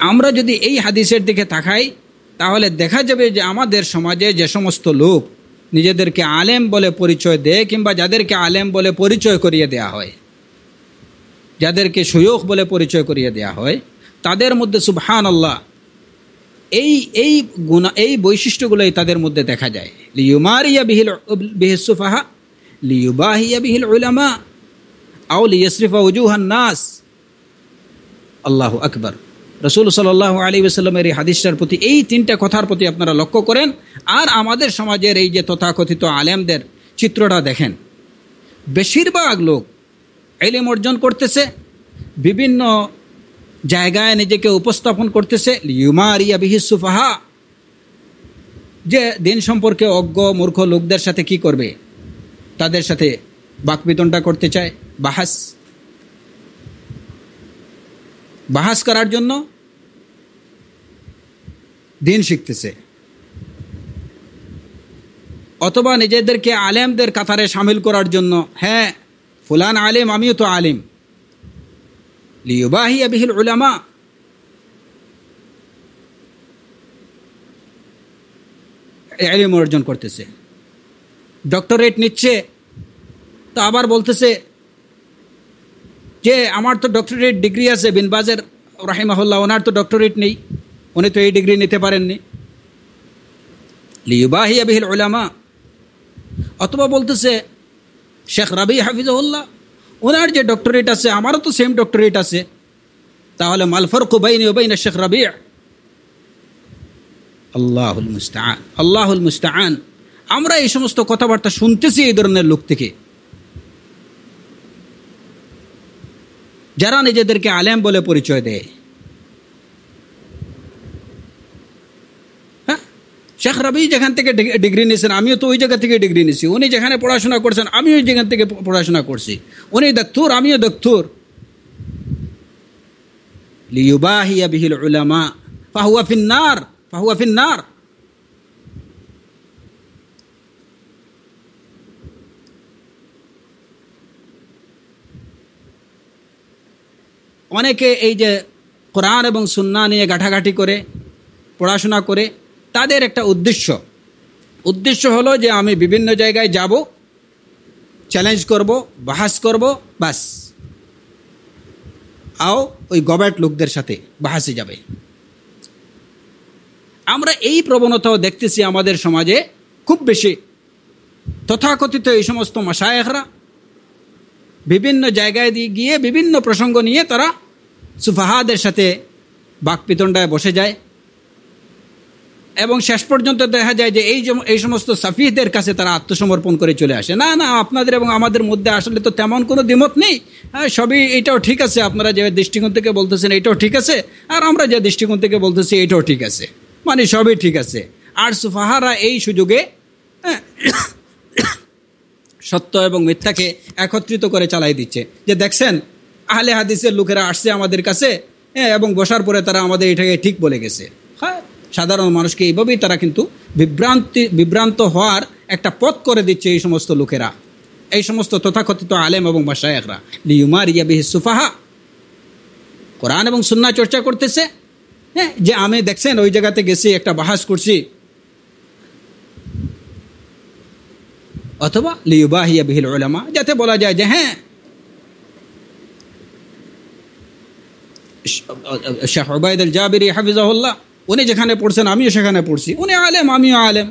আমরা যদি এই হাদিসের দিকে তাকাই তাহলে দেখা যাবে যে আমাদের সমাজে যে সমস্ত লোক নিজেদেরকে আলেম বলে পরিচয় দেয় কিংবা যাদেরকে আলেম বলে পরিচয় করিয়ে দেয়া হয়, যাদেরকে শায়খ বলে পরিচয় করিয়ে দেয়া হয়, তাদের মধ্যে সুবহানাল্লাহ এই গুণ এই বৈশিষ্ট্যগুলোই তাদের মধ্যে দেখা যায়। লিয়ুমারিয়া বিহিস সুফাহা লিয়ুবাহিয়া বিহিল উলামা আও লিয়াসরিফা উজুহান নাস। আল্লাহু আকবার। রাসূল সাল্লাল্লাহু আলাইহি ওয়াসাল্লামের এই হাদিসটার প্রতি, এই তিনটা কথার প্রতি আপনারা লক্ষ্য করেন। আর আমাদের সমাজের এই যে তথাকথিত আলেমদের চিত্রটা দেখেন, বেশিরভাগ লোক ইলম অর্জন করতেছে, বিভিন্ন জায়গায় নিজেকে উপস্থাপন করতেছে, লিয়ুমারিয়া বিহিস সুফাহা, যে দিন সম্পর্কে অজ্ঞ মূর্খ লোকদের সাথে কি করবে, তাদের সাথে বাকবিতণ্ডা করতে চায়, বাহাস করার জন্য দিন শিখতেছে, অথবা নিজেদেরকে আলেমদের কাতারে শামিল করার জন্য, হ্যাঁ ফুলান আলেম, আমিও তো আলেম, লিয়ুবাহিয়া বিহিল উলামা। ইলম অর্জন করতেছে, ডক্টরেট নিচ্ছে, তো আবার বলতেছে যে আমার তো ডক্টরেট ডিগ্রি আছে, বিন বাজের রাহিমাহুল্লাহ ওনার তো ডক্টরেট নেই, উনি তো এই ডিগ্রি নিতে পারেননি, লিয়ুবাহিয়া বিহিল উলামা। অথবা বলতেছে শেখ রাবি হাফিজাহুল্লাহ ওনার যে ডক্টরেট আছে আমারও তো সেম ডক্টরেট আছে, তাহলে মাল ফারকু বাইনি ওয়া বাইনা শেখ রাবি। আল্লাহুল মুস্তাআন, আল্লাহুল মুস্তাআন। আমরা এই সমস্ত কথাবার্তা শুনতেছি এই ধরনের লোক থেকে, যারা নিজেদেরকে আলেম বলে পরিচয় দেয়। হ্যাঁ, শেখ রাবি যেখান থেকে ডিগ্রি নিয়েছেন আমিও তো ওই জায়গা থেকে ডিগ্রি নিয়েছি, উনি যেখানে পড়াশোনা করছেন আমিও ওই যেখান থেকে পড়াশোনা করছি, উনি দক্তর আমিও দক্তর। লিয়ুবাহিয়া বিহিল উলামা ফাহুয়া ফিন্নার, ফাহুয়া ফিন্নার। অনেকে এই যে কোরআন এবং সুন্নাহ নিয়ে ঘাটাঘাটি করে পড়াশোনা করে, তাদের একটা উদ্দেশ্য হলো যে আমি বিভিন্ন জায়গায় যাব, চ্যালেঞ্জ করব, বাহাস করব, বাস আও ওই গবেট লোকদের সাথে বাহাসে যাবে। আমরা এই প্রবণতাও দেখতেছি আমাদের সমাজে খুব বেশি। তথাকথিত এই সমস্ত মাশায়েখরা বিভিন্ন জায়গায় গিয়ে বিভিন্ন প্রসঙ্গ নিয়ে তারা সুফাহাদের সাথে বাকপিতণ্ডায় বসে যায়, এবং শেষ পর্যন্ত দেখা যায় যে এই সমস্ত সাফিহদের কাছে তারা আত্মসমর্পণ করে চলে আসে। না না, আপনাদের এবং আমাদের মধ্যে আসলে তো তেমন কোনো দ্বিমত নেই, হ্যাঁ সবই এটাও ঠিক আছে, আপনারা যে দৃষ্টিকোণ থেকে বলতেছেন এটাও ঠিক আছে, আর আমরা যে দৃষ্টিকোণ থেকে বলতেছি এটাও ঠিক আছে, মানে সবই ঠিক আছে। আর সুফাহারা এই সুযোগে সত্য এবং মিথ্যাকে একত্রিত করে চালাই দিচ্ছে, যে দেখছেন আহলে হাদিসের লোকেরা আসছে আমাদের কাছে, এবং বসার পরে তারা আমাদের এটাকে ঠিক বলে গেছে। হ্যাঁ, সাধারণ মানুষকে এইভাবেই তারা কিন্তু বিভ্রান্ত হওয়ার একটা পথ করে দিচ্ছে এই সমস্ত লোকেরা, এই সমস্ত তথাকথিত আলেম এবং মাশায়েখরা। লিয়ুমারিয়া বিহিস সুফাহা, কোরআন এবং সুন্নাহ চর্চা করতেছে, হ্যাঁ যে আমি দেখছেন ওই জায়গাতে গেছি, একটা বাহাস করছি, অথবা লিয়ুবাহিয়া বিহিল উলামা, যাতে বলা যায় যে হ্যাঁ শেখ উবাইদ আল জাবিরি হাফিজাহুল্লাহ উনি যেখানে পড়ছেন আমিও সেখানে পড়ছি, উনি আলেম আমিও আলেম।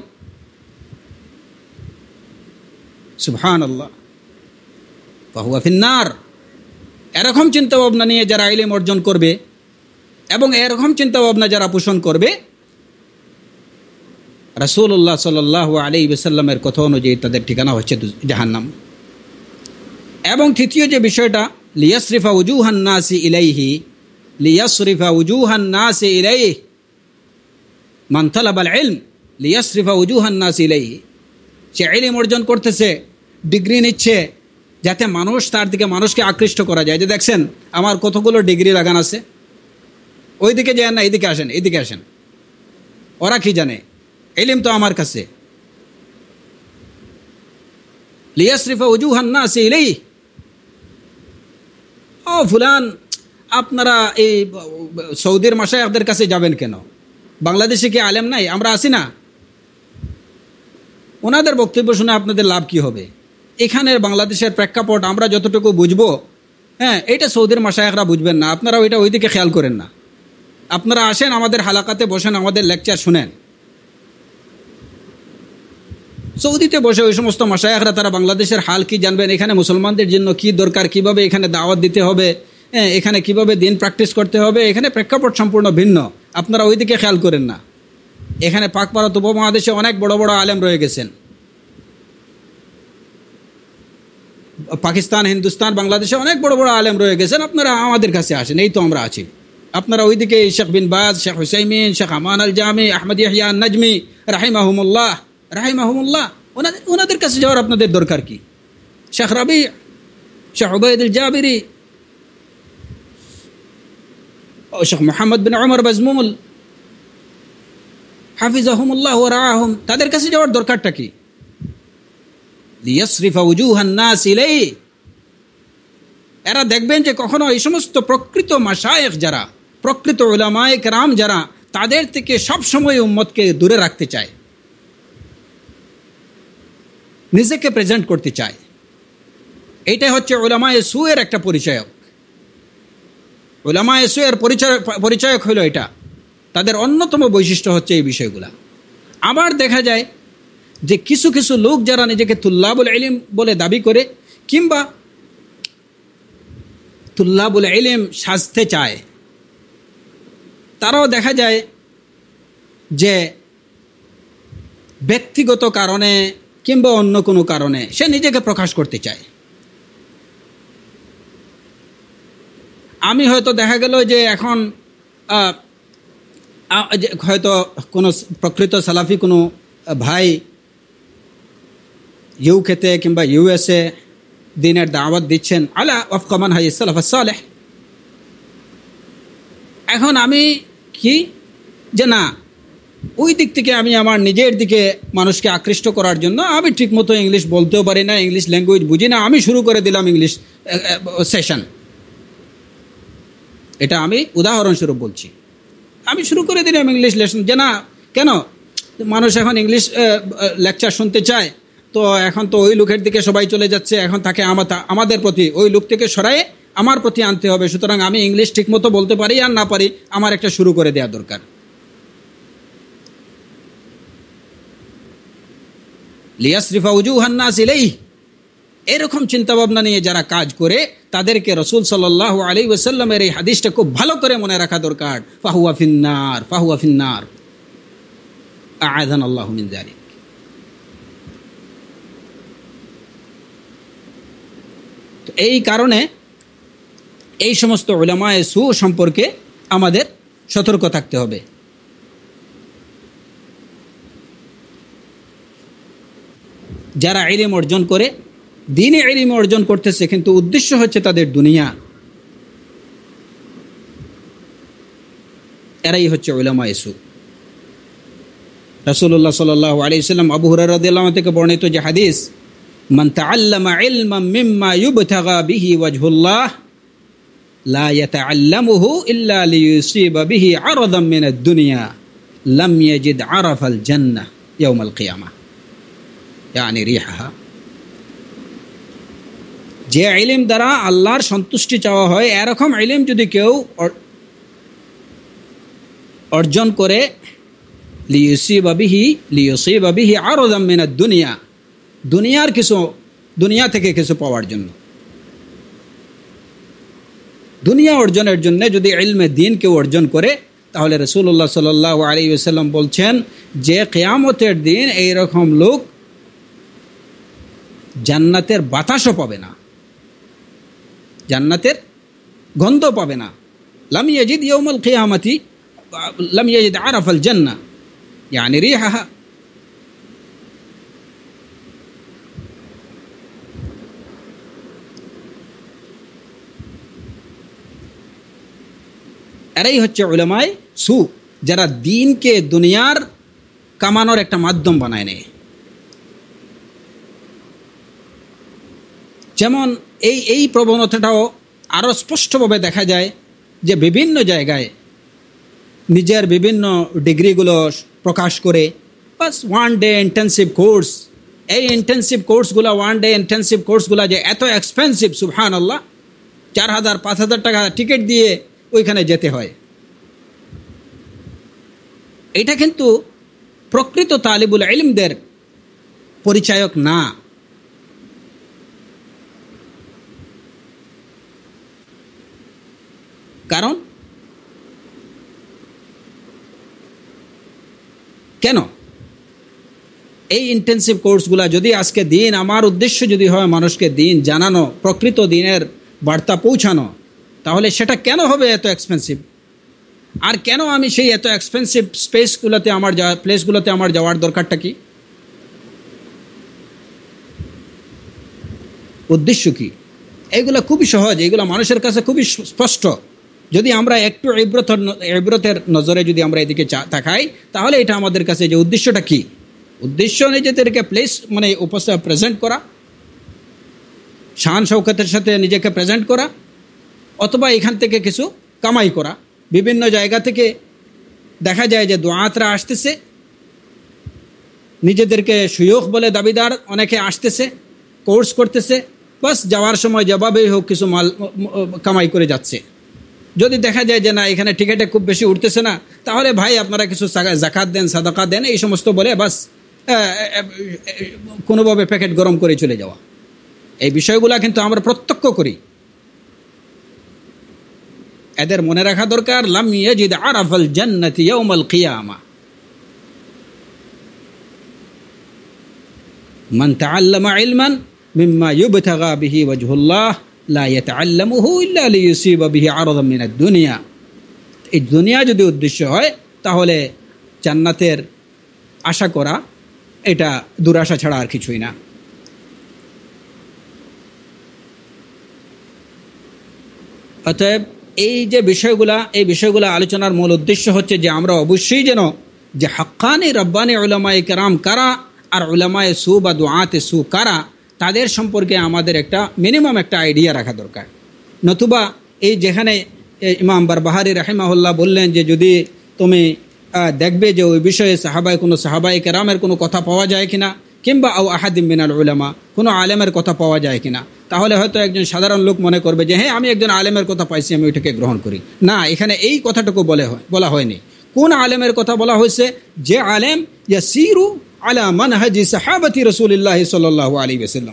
সুবহানাল্লাহ, ফাহুয়া ফিন্নার। এরকম চিন্তাভাবনা নিয়ে যারা ইলম অর্জন করবে এবং এরকম চিন্তাভাবনা যারা পোষণ করবে, রাসূলুল্লাহ সাল্লাল্লাহু আলাইহি ওয়াসাল্লামের কথা অনুযায়ী তাদের ঠিকানা হচ্ছে জাহান্নাম। এবং তৃতীয় যে বিষয়টা, লিয়াসরিফা উজুহান নাসি ইলাইহি, লিয়াসরিফা উজুহান নাসি ইলাইহি মান তালাবাল ইলম, লিয়াসরিফা উজুহান নাসি ইলাইহি। সে ইলম অর্জন করতেছে, ডিগ্রি নিচ্ছে, যাতে মানুষ তার দিকে মানুষকে আকৃষ্ট করা যায়, যে দেখছেন আমার কতগুলো ডিগ্রি লাগান আছে, ওই দিকে যায় না, এইদিকে আসেন, এইদিকে আসেন, ওরা কি জানে, ইলম তো আমার কাছে। লিয়াসরিফা উজুহান নাসি ইলাইহি, ও ফুলান আপনারা এই সৌদির মাশায়েখদের কাছে যাবেন কেন? বাংলাদেশে কি আলেম নাই? আমরা আছি না? ওনাদের বক্তব্য শুনে আপনাদের লাভ কি হবে? এখানের বাংলাদেশের প্রেক্ষাপট আমরা যতটুকু বুঝবো, হ্যাঁ, এটা সৌদির মাশায়েখরা বুঝবেন না। আপনারা ওইটা ওইদিকে খেয়াল করেন না। আপনারা আসেন, আমাদের হালাকাতে বসেন, আমাদের লেকচার শুনেন। সৌদিতে বসে ওই সমস্ত মাশায়েখরা তারা বাংলাদেশের হাল কি জানবেন? এখানে মুসলমানদের জন্য কি দরকার, কিভাবে এখানে দাওয়াত দিতে হবে, এখানে কিভাবে দিন প্র্যাকটিস করতে হবে, এখানে প্রেক্ষাপট সম্পূর্ণ ভিন্ন। আপনারা ওইদিকে খেয়াল করেন না। এখানে পাক ভারত উপমহাদেশে অনেক বড় বড় আলেম রয়ে গেছেন। পাকিস্তান, হিন্দুস্তান, বাংলাদেশে অনেক বড় বড় আলেম রয়ে গেছেন। আপনারা আমাদের কাছে আসেন, এই তো আমরা আছি। আপনারা ওইদিকে শেখ বিন বাজ, শেখ হুসাইমিন, শেখ আমান আল জামি, আহমদ ইয়াহইয়া নাজমি রাহিমাহুমুল্লাহ ওনাদের কাছে যাওয়ার আপনাদের দরকার কি? শেখ রাবি, শেখ উবাইদুল জাবিরি, শেখ মুহাম্মদ বিন উমর বাজমুল হাফিজাহুমুল্লাহ ওয়া রাআহুম, তাদের কাছে যাওয়ার দরকারটা কি? লিয়াসরিফা উজুহান নাস ইলাইহি। এরা দেখবেন যে কখনো এই সমস্ত প্রকৃত মাশায়েখ যারা, প্রকৃত উলামায়ে কেরাম যারা, তাদের থেকে সব সময় উম্মতকে দূরে রাখতে চায়, নিজেকে প্রেজেন্ট করতে চায়। এইটাই হচ্ছে উলামায়ে সুয়ের একটা পরিচয়ক। উলামায়ে সুয়ের পরিচয়ক হলো এটা। তাদের অন্যতম বৈশিষ্ট্য হচ্ছে এই বিষয়গুলা। আবার দেখা যায় যে কিছু কিছু লোক যারা নিজেকে তুল্লাবুল ইলম বলে দাবি করে, কিংবা তুল্লাবুল ইলম সাজতে চায়, তারাও দেখা যায় যে ব্যক্তিগত কারণে কিংবা অন্য কোনো কারণে সে নিজেকে প্রকাশ করতে চায়। আমি হয়তো দেখা গেল যে এখন হয়তো কোনো প্রকৃত সালাফি কোনো ভাই ইউকেতে কিংবা ইউএসএ দিনের দাওয়াত দিচ্ছেন আলা ওয়াফকা মানহাজ সালাফ সালেহ। এখন আমি কি যে না, ওই দিক থেকে আমি আমার নিজের দিকে মানুষকে আকৃষ্ট করার জন্য আমি ঠিকমতো ইংলিশ বলতেও পারি না, ইংলিশ ল্যাঙ্গুয়েজ বুঝি না, আমি শুরু করে দিলাম ইংলিশ সেশন। এটা আমি উদাহরণস্বরূপ বলছি। আমি শুরু করে দিলাম ইংলিশ লেসন, যে না কেন মানুষ এখন ইংলিশ লেকচার শুনতে চায়, তো এখন তো ওই লোকের দিকে সবাই চলে যাচ্ছে, এখন তাকে আমাদের প্রতি ওই লোক থেকে সরায়ে আমার প্রতি আনতে হবে। সুতরাং আমি ইংলিশ ঠিকমতো বলতে পারি আর না পারি, আমার একটা শুরু করে দেওয়া দরকার। লিয়াসরিফা উজুহান নাস ইলাইহি, এরকম চিন্তাভাবনা নিয়ে যারা কাজ করে তাদেরকে রাসূল সাল্লাল্লাহু আলাইহি ওয়াসাল্লামের এই হাদিসটা খুব ভালো করে মনে রাখা দরকার। ফাহুয়া ফিন্নার, ফাহুয়া ফিন্নার, আ'আযানাল্লাহু মিন যালিক। তো এই কারণে এই সমস্ত উলামায়ে সু সম্পর্কে আমাদের সতর্ক থাকতে হবে। যারা ইলম অর্জন করে, দ্বীনি ইলম অর্জন করতেছে, কিন্তু উদ্দেশ্য হচ্ছে তাদের দুনিয়া, এরাই হচ্ছে উলামায়ে সু। রাসূলুল্লাহ সাল্লাল্লাহু আলাইহি ওয়াসাল্লাম আবু হুরায়রা রাদিয়াল্লাহু আনহু থেকে বর্ণিত যে হাদিস, মান তাআল্লামা ইলমান মিম্মা ইউবতাগা বিহি ওয়াজহুল্লাহ লা ইয়াতাআল্লামুহু ইল্লা লিয়ুসিবা বিহি আরাদাম মিনাদ দুনিয়া লাম ইয়াজিদ আরাফাল জান্নাহ ইয়াউমাল কিয়ামাহ ইয়ানি রিহাহা। যে ইলম দ্বারা আল্লাহর সন্তুষ্টি চাওয়া হয়, এরকম ইলম যদি কেউ অর্জন করে, লিয়ুসিবা বিহি আরাদাম মিনাদ দুনিয়া, দুনিয়া থেকে কিছু পাওয়ার জন্য, দুনিয়া অর্জনের জন্য যদি ইলমে দ্বীন কেউ অর্জন করে, তাহলে রাসূলুল্লাহ সাল্লাল্লাহু আলাইহি ওয়াসাল্লাম বলছেন যে কিয়ামতের দিন এইরকম লোক জান্নাতের বাতাসও পাবে না, জান্নাতের গন্ধ পাবে না। লাম ইয়াজিদ ইয়াউমাল কিয়ামাতি লাম ইয়াজিদ আরাফাল জান্নাহ ইয়ানি রিহাহা। এরাই হচ্ছে উলামায়ে সু, যারা দ্বীনকে দুনিয়ার কামানোর একটা মাধ্যম বানায় নেয়। যেমন এই প্রবণতাটাও আরো স্পষ্টভাবে দেখা যায় যে বিভিন্ন জায়গায় নিজের বিভিন্ন ডিগ্রিগুলো প্রকাশ করে, বাস ওয়ান ডে ইন্টেন্সিভ কোর্স, এই ইন্টেন্সিভ কোর্সগুলো, ওয়ান ডে ইন্টেন্সিভ কোর্সগুলো যে এত এক্সপেন্সিভ, সুবহানাল্লাহ, 4,000-5,000 টাকা টিকিট দিয়ে ওইখানে যেতে হয়। এটা কিন্তু প্রকৃত তালিবুল ইলমদের পরিচায়ক না। কারণ কেন এই ইন্টেন্সিভ কোর্সগুলা যদি আজকে দিন, আমার উদ্দেশ্য যদি হয় মানুষকে দিন জানানো, প্রকৃত দিনের বার্তা পৌঁছানো, তাহলে সেটা কেন হবে এত এক্সপেন্সিভ? আর কেন আমি সেই এত এক্সপেন্সিভ প্লেসগুলোতে আমার যাওয়ার দরকারটা কি? উদ্দেশ্য কি? এগুলো খুবই সহজ, এগুলো মানুষের কাছে খুবই স্পষ্ট। যদি আমরা একটু ইবরতের নজরে যদি আমরা এদিকে তাকাই, তাহলে এটা আমাদের কাছে যে উদ্দেশ্যটা কি, উদ্দেশ্য নিজেদেরকে প্রেজেন্ট করা, শান শৌকতের সাথে নিজেকে প্রেজেন্ট করা, অথবা এখান থেকে কিছু কামাই করা। বিভিন্ন জায়গা থেকে দেখা যায় যে দুআতরা আসতেছে, নিজেদেরকে শুয়ুখ বলে দাবিদার অনেকে আসতেছে, কোর্স করতেছে, বাস যাওয়ার সময় যেভাবেই হোক কিছু মাল কামাই করে যাচ্ছে। যদি দেখা যায় যে না, এখানে টিকেটে খুব বেশি উঠতেছে না, তাহলে ভাই আপনারা কিছু যাকাত দেন, সাদাকা দেন, এই সমস্ত বলে বাস কোনোভাবে প্যাকেট গরম করে চলে যাওয়া। এই বিষয়গুলো কিন্তু আমরা প্রত্যক্ষ করি। এদের মনে রাখা দরকার, লাম ইয়াজিদ আরাফাল জান্নাতি ইয়াউমাল কিয়ামা মান তাআল্লামা ইলমান মিম্মা ইউবতাগা বিহি ওয়াজহুল্লাহ লা ইয়াতাআল্লামুহু ইল্লা লিইউসিবা বিহি আরাদাম মিনাদ দুনিয়া। এই দুনিয়া যদি উদ্দেশ্য হয়, তাহলে জান্নাতের আশা করা এটা দুরাশা ছাড়া আর কিছুই না। অতএব এই বিষয়গুলা আলোচনার মূল উদ্দেশ্য হচ্ছে যে আমরা অবশ্যই যেন যে হাক্কানি রব্বানি উলামায়ে কেরাম কারা আর উলামায়ে সু বা দুআতে সু কারা, তাদের সম্পর্কে আমাদের একটা মিনিমাম একটা আইডিয়া রাখা দরকার। নতুবা এই যেখানে ইমাম বারবাহারি রাহিমাহুল্লাহ বললেন যে যদি তুমি দেখবে যে ওই বিষয়ে সাহাবায়ে কেরামের কোনো কথা পাওয়া যায় কিনা, কিংবা আও আহাদিম মিনাল উলামা, কোনো আলেমের কথা পাওয়া যায় কিনা, তাহলে হয়তো একজন সাধারণ লোক মনে করবে যে হ্যাঁ, আমি একজন আলেমের কথা পাইছি, আমি ওইটাকে গ্রহণ করি। না, এখানে এই কথাটুকু বলা হয়নি। কোন আলেমের কথা বলা হয়েছে? যে আলেম ইয়াসিরু আলা মানহাজি সাহাবাতি রাসূলুল্লাহ সাল্লাল্লাহু আলাইহি ওয়াসাল্লাম,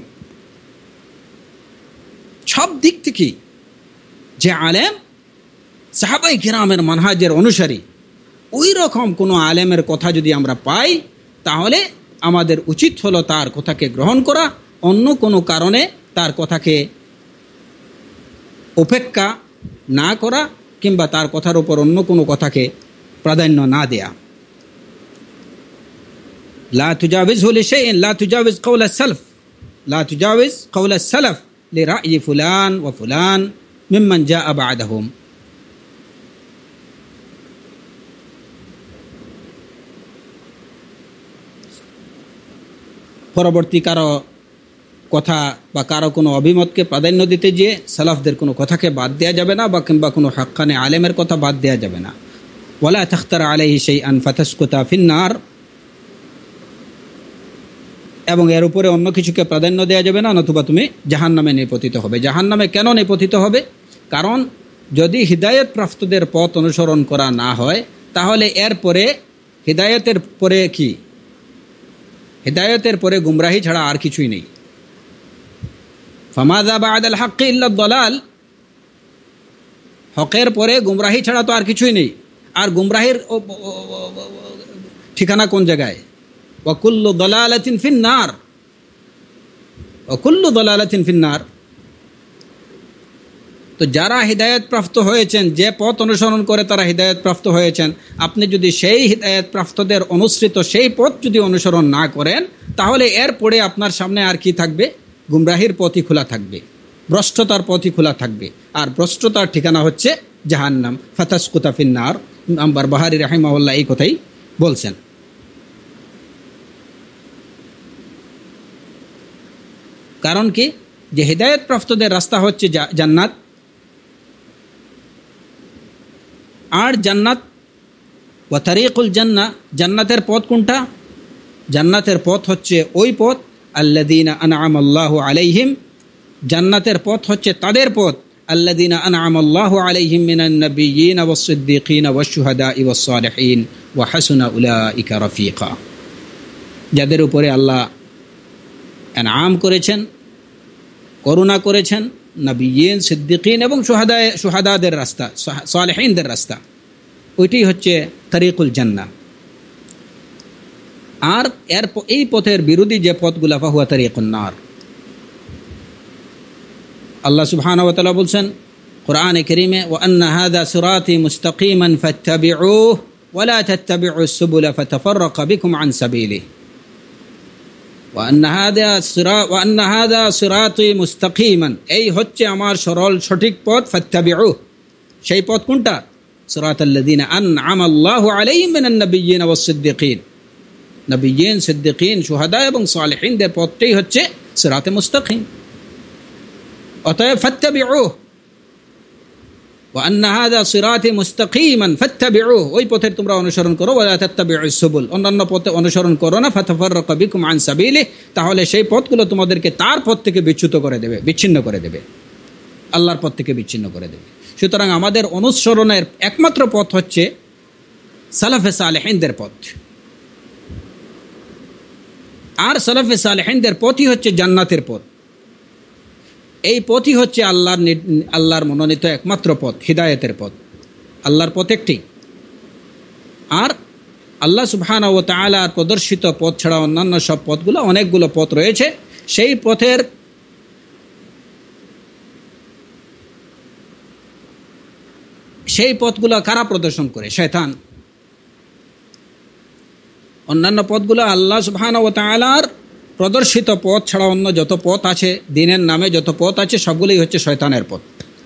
সব দিক থেকে যে আলেম সাহাবায়ে কেরামের মানহাজের অনুসারী, ওই রকম কোনো আলেমের কথা যদি আমরা পাই, তাহলে আমাদের উচিত হলো তার কথাকে গ্রহণ করা, অন্য কোনো কারণে তার কথাকে উপেক্ষা না করা, কিংবা তার কথার উপর অন্য কোনো কথাকে প্রাধান্য না দেয়া। লা তুজাবিজহু লিশাইইন লা তুজাবিজ কওলা সালফ, লা তুজাবিজ কওলা সালাফ লিরা'ই ফুলান ওয়া ফুলান মিম্মান জাআ বা'দাহুম। পরবর্তী কারো কথা বা কারো কোনো অভিমতকে প্রাধান্য দিতে গিয়ে সালাফদের কোনো কথাকে বাদ দেওয়া যাবে না, বা কিংবা কোনো হাক্কানে আলেমের কথা বাদ দেওয়া যাবে না। ওয়ালা তাখতার আলাইহি শাইআন ফাতাসকুতা ফিন্নার, এবং এর উপরে অন্য কিছুকে প্রাধান্য দেওয়া যাবে না, নতুবা তুমি জাহান্নামে নিপতিত হবে। জাহান্নামে কেন নিপতিত হবে? কারণ যদি হিদায়াত প্রাপ্তদের পথ অনুসরণ করা না হয়, তাহলে এরপরে হিদায়াতের পরে কি? হিদায়াতের পরে গুমরাহি ছাড়া আর কিছুই নেই। ফামাযা বা'দাল হাক্কি ইল্লা দালাল, হকের পরে গুমরাহি ছাড়া তো আর কিছুই নেই। আর গুমরাহির ঠিকানা কোন জায়গায়? ওয়া কুল্লু দালালাতিন ফিন্নার, ওয়া কুল্লু দালালাতিন ফিন্নার। তো যারা হিদায়াত প্রাপ্ত হয়েছেন, যে পথ অনুসরণ করে তারা হিদায়াত প্রাপ্ত হয়েছেন, আপনি যদি সেই হিদায়াত প্রাপ্তদের অনুসৃত সেই পথ যদি অনুসরণ না করেন, তাহলে এরপরে আপনার সামনে আর কি থাকবে? গুমরাহির পথই খোলা থাকবে, ভ্রষ্টতার পথই খোলা থাকবে। আর ভ্রষ্টতার ঠিকানা হচ্ছে জাহান্নাম। ফাতাসকুতা ফিন্নার, ইমাম বারবাহারি রাহিমাহুল্লাহ এই কথাই বলছেন। কারণ কি? যে হিদায়াত প্রাপ্তদের রাস্তা হচ্ছে জান্নাত, আর জান্নাত ওয়া তারিকুল জান্নাহ, জান্নাতের পথ কোনটা? জান্নাতের পথ হচ্ছে ওই পথ আল্লাযীনা আনআমাল্লাহু আলাইহিম, জান্নাতের পথ হচ্ছে তাদের পথ আল্লাযীনা আনআমাল্লাহু আলাইহিম মিনান নাবিয়্যিনা ওয়াস সিদ্দীকিনা ওয়াশ শুহাদাই ওয়াস সালিহিন ওয়া হাসুনা উলাইকা রাফিকা, যাদের উপরে আল্লাহ ইনআম করেছেন, করুণা করেছেন, নবিয়্যিন, সিদ্দীকিন এবং শুহাদাদের রাস্তা, সালেহিনদের রাস্তা, ওইটাই হচ্ছে তারিকুল জান্নাহ। আর এই পথের বিরোধী যে পথগুলা ফাহুয়া তারিকুন নার। আল্লাহ সুবহানাহু ওয়া তাআলা বলছেন কোরআনে কারীমে, ওয়া আন্না হাযা সিরাতি মুস্তাকিমান ফাত্তাবিউহু ওয়া লা তাত্তাবিউস সুবুলা ফাতাফাররাকা বিকুম আন সাবিলিহি ওয়া আন্না হাযা সিরাতি মুস্তাকিমান, এই হচ্ছে আমার সরল সঠিক পথ, ফাত্তাবিউহু, সেই পথ কোনটা? সিরাতাল্লাযীনা আনআমাল্লাহু আলাইহিম মিনান নাবিয়্যিনা ওয়াস সিদ্দীকিন, নবিয়্যিন, সিদ্দীকিন, শুহাদা এবং সালেহিনদের পথটাই হচ্ছে সিরাতে মুস্তাকিম। অতএব ফাত্তাবিউহু ওয়া আন্না হাযা সিরাতি মুস্তাকিমান ফাত্তাবিউহু, ওই পথের তোমরা অনুসরণ করো, ওয়া লা তাত্তাবিউস সুবুল, অন্যান্য পথে অনুসরণ করো না, ফাতাফাররাকা বিকুম আন সাবিলিহি, তাহলে সেই পথগুলো তোমাদেরকে তার পথ থেকে বিচ্ছিন্ন করে দেবে, আল্লাহর পথ থেকে বিচ্ছিন্ন করে দেবে। সুতরাং আমাদের অনুসরণের একমাত্র পথ হচ্ছে সালাফে সালেহিনদের পথ, আর সালাফে সালেহিনদের পথই হচ্ছে জান্নাতের পথ। এই পথই হচ্ছে আল্লাহর মনোনীত একমাত্র পথ, হিদায়াতের পথ। আল্লাহর পথ একটি, আর আল্লাহ সুবহানাহু ওয়া তাআলার প্রদর্শিত পথ ছাড়া অন্যান্য সব পথগুলো, অনেকগুলো পথ রয়েছে। সেই পথগুলো কারা প্রদর্শন করে? শয়তান। অন্যান্য পথগুলো আল্লাহ সুবহানাহু ওয়া তাআলার প্রদর্শিত পথ ছাড়া অন্য যত পথ আছে, দ্বীনের নামে যত পথ আছে, সবগুলোই হচ্ছে শয়তানের পথ।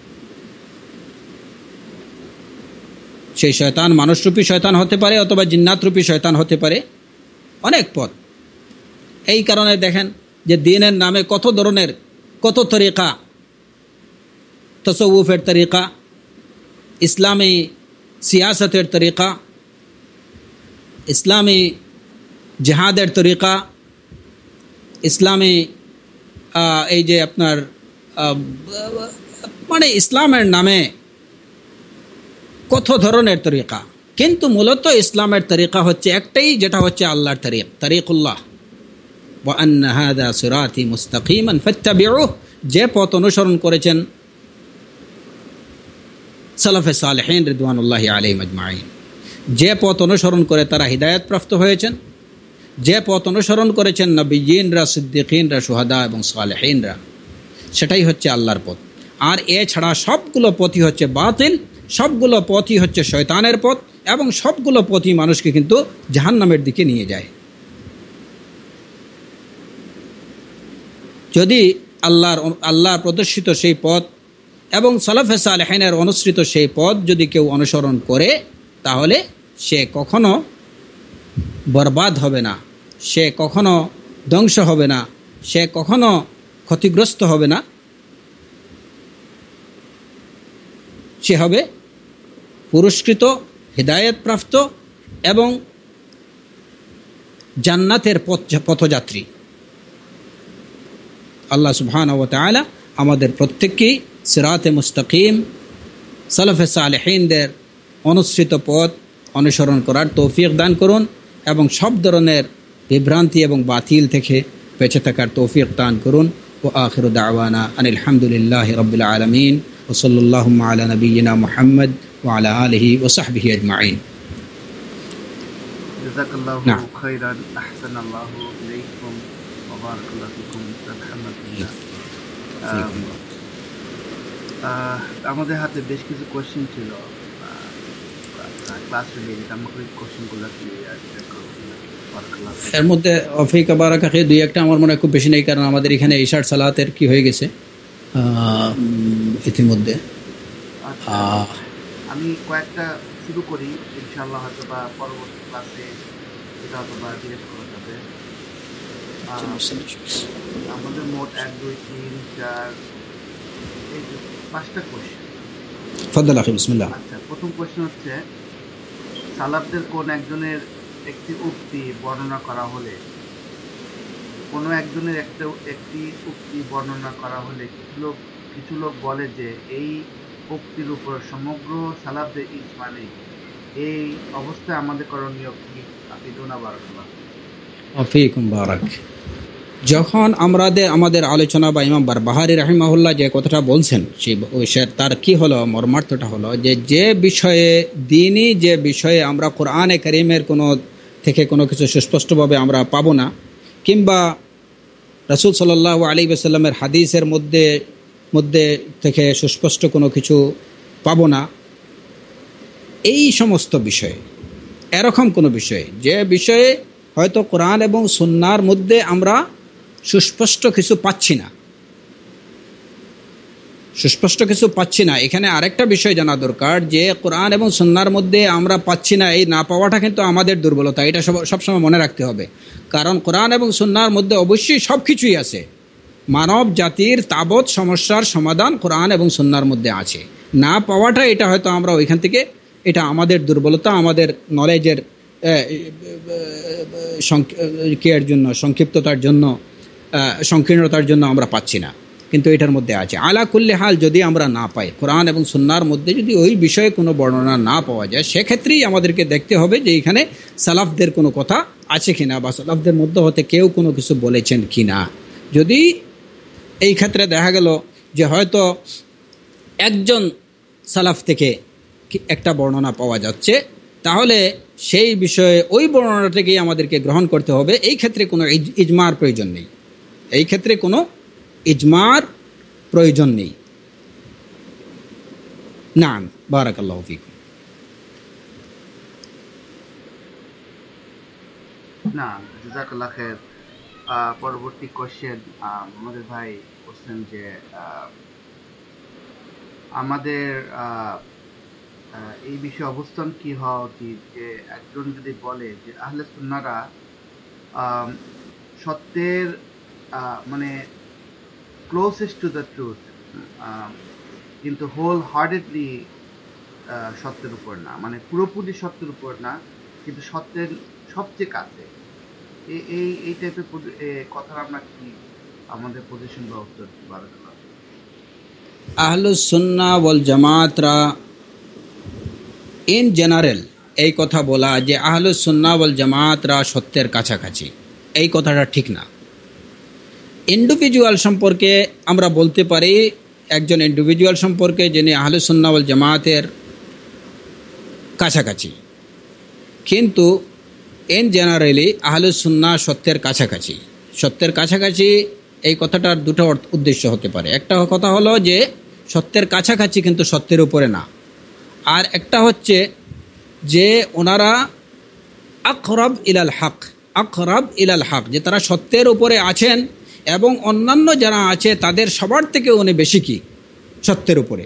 সেই শয়তান মানুষরূপী শয়তান হতে পারে অথবা জিন্নাতরূপী শয়তান হতে পারে, অনেক পথ। এই কারণে দেখেন যে দ্বীনের নামে কত তরিকা, তাসাউফের তরিকা, ইসলামী সিয়াসতের তরিকা, ইসলামী জিহাদের তরিকা, ইসলামী এই যে আপনার মানে ইসলামের নামে কত ধরনের তরিকা, কিন্তু মূলত ইসলামের তরিকা হচ্ছে একটাই, যেটা হচ্ছে আল্লাহর তারিকুল্লাহ। ওয়া আন্না হাযা সিরাতি মুস্তাকিমান ফাত্তাবিউহু, যে পথ অনুসরণ করেছেন সালাফে সালেহিন রিদওয়ানুল্লাহি আলাইহিম আজমাইন, যে পথ অনুসরণ করে তারা হিদায়াত প্রাপ্ত হয়েছেন, যে পথ অনুসরণ করেছেন নবিয়্যিনরা, সিদ্দীকিনরা, শুহাদা এবং সালেহিনরা, সেটাই হচ্ছে আল্লাহর পথ। আর এছাড়া সবগুলো পথই হচ্ছে বাতিল, সবগুলো পথই হচ্ছে শয়তানের পথ, এবং সবগুলো পথই মানুষকে কিন্তু জাহান্নামের দিকে নিয়ে যায়। যদি আল্লাহর প্রদর্শিত সেই পথ এবং সালাফে সালেহিনের অনুসৃত সেই পথ যদি কেউ অনুসরণ করে, তাহলে সে কখনো বরবাদ হবে না, সে কখনো ধ্বংস হবে না, সে কখনো ক্ষতিগ্রস্ত হবে না, সে হবে পুরস্কৃত, হিদায়াত প্রাপ্ত এবং জান্নাতের পথযাত্রী। আল্লাহ সুবহানাহু ওয়া তাআলা আমাদের প্রত্যেককেই সিরাতে মুস্তাকিম, সালাফে সালেহিনদের অনুসৃত পথ অনুসরণ করার তৌফিক দান করুন, এবং সব ধরনের বিভ্রান্তি এবং বাতিল থেকে বেঁচে থাকার তৌফিক দান করুন। ওয়া আখিরু দাওয়ানা আনিল হামদুলিল্লাহি রাব্বিল আলামিন ওয়া সাল্লাল্লাহু আলা নাবিয়্যিনা মুহাম্মদ ওয়া আলা আলিহি ওয়া সাহবিহি আজমাইন। জাযাকাল্লাহু খাইরান, আহসানাল্লাহু ইলাইকুম ওয়া বারাকাল্লাহু ফিকুম। আলহামদুলিল্লাহ। আমাদের হাতে বেশ কিছু কোয়েশ্চেন ছিল ক্লাস রিলেটেড, আমাকে কোয়েশ্চেনগুলো এর মধ্যে অফিকা বারাকাকে দুই একটা আমার মনে হয় খুব বেশি নেই, কারণ আমাদের এখানে ইশার সালাতের কি হয়ে গেছে ইতিমধ্যে। আমি কয়েকটা শুরু করি, ইনশাআল্লাহ হয়তো বা পরবর্তী ক্লাসে এটা হয়তো বা জিজ্ঞেস করা যাবে। আমাদের মোট 1 2 3 4 5টা কোয়েশ্চেন। تفضل اخي بسم الله। আচ্ছা, প্রথম কোশ্চেন হচ্ছে, সালাফদের কোন একজনের একটি উক্তি বর্ণনা করা হলে কোনো একজনের একটি উক্তি বর্ণনা করা হলে কিছু লোক বলে যে এই উক্তির উপর সমগ্র সালাফদের ইজমা নেই। এই অবস্থায় আমাদের করণীয় কি? আফিদুনা বারাকাল্লাহ। আফিকুম বারাক। যখন আমাদের আলোচনা বা ইমাম বারবাহারি রাহিমাহুল্লাহ যে কথাটা বলছেন তার কি হলো, মর্মার্থটা হলো যে বিষয়ে দ্বীনি যে বিষয়ে আমরা কোরআনে কারীমের কোনো কিছু সুস্পষ্টভাবে আমরা পাবো না, কিংবা রাসূল সাল্লাল্লাহু আলাইহি ওয়াসাল্লামের হাদিসের মধ্যে থেকে সুস্পষ্ট কোনো কিছু পাবো না, এই সমস্ত বিষয়ে, এরকম কোনো বিষয়ে যে বিষয়ে হয়তো কোরআন এবং সুন্নাহর মধ্যে আমরা সুস্পষ্ট কিছু পাচ্ছি না, এখানে আরেকটা বিষয় জানা দরকার যে কোরআন এবং সুন্নাহর মধ্যে আমরা পাচ্ছি না, এই না পাওয়াটা কিন্তু আমাদের দুর্বলতা, এটা সবসময় মনে রাখতে হবে। কারণ কোরআন এবং সুন্নাহর মধ্যে অবশ্যই সব কিছুই আছে, মানব জাতির তাবৎ সমস্যার সমাধান কোরআন এবং সুন্নাহর মধ্যে আছে। না পাওয়াটা এটা হয়তো আমরা ওইখান থেকে, এটা আমাদের দুর্বলতা, আমাদের নলেজের সংক্ষিপ্ততার জন্য, সংকীর্ণতার জন্য আমরা পাচ্ছি না, কিন্তু এটার মধ্যে আছে। আলা কুল্লি হাল, যদি আমরা না পাই কোরআন এবং সুন্নাহর মধ্যে যদি ওই বিষয়ে কোনো বর্ণনা না পাওয়া যায়, সেক্ষেত্রেই আমাদেরকে দেখতে হবে যে এখানে সালাফদের কোনো কথা আছে কিনা, বা সালাফদের মধ্যে হতে কেউ কোনো কিছু বলেছেন কিনা। যদি এই ক্ষেত্রে দেখা গেল যে হয়তো একজন সালাফ থেকে একটা বর্ণনা পাওয়া যাচ্ছে, তাহলে সেই বিষয়ে ওই বর্ণনাটাকেই আমাদেরকে গ্রহণ করতে হবে। এই ক্ষেত্রে কোনো ইজমার প্রয়োজন নেই। নাম বারাকাল্লাহু ফিকুম। না, জাযাকাল্লাহ খায়ের। পরবর্তী কোশ্চেন, আমাদের ভাই বলছেন যে আমাদের এই বিষয়ে অবস্থান কি হওয়া উচিত, যে একজন যদি বলে যে আহলে সুন্নাহরা সত্যের মানে ক্লোজেস্ট টু দ্য ট্রুথ, কিন্তু হোল হার্টেডলি সত্যের উপর না, মানে পুরোপুরি সত্যের উপর না, কিন্তু সত্যের সবচেয়ে কাছে। এই টাইপের কথা আমরা কি আমাদের পজিশন বা উত্তর কি? বারাকাল্লাহ। আহলুস সুন্নাহ ওয়াল জামাতরা ইন জেনারেল এই কথা বলা যে আহলুস সুন্নাহ ওয়াল জামাতরা সত্যের কাছাকাছি, এই কথাটা ঠিক না। ইন্ডিভিজুয়াল সম্পর্কে আমরা বলতে পারি, একজন ইন্ডিভিজুয়াল সম্পর্কে যিনি আহলুস সুন্নাহ ওয়াল জামাতের কাছাকাছি, কিন্তু ইন জেনারেলি আহলুস সুন্নাহ সত্যের কাছাকাছি। এই কথাটার দুটো উদ্দেশ্য হতে পারে। একটা কথা হলো যে সত্যের কাছাকাছি কিন্তু সত্যের উপরে না, আর একটা হচ্ছে যে ওনারা আকরাব ইলাল হক, যে তারা সত্যের উপরে আছেন এবং অন্যান্য যারা আছে তাদের সবার থেকে উনি বেশি কি সত্যের উপরে।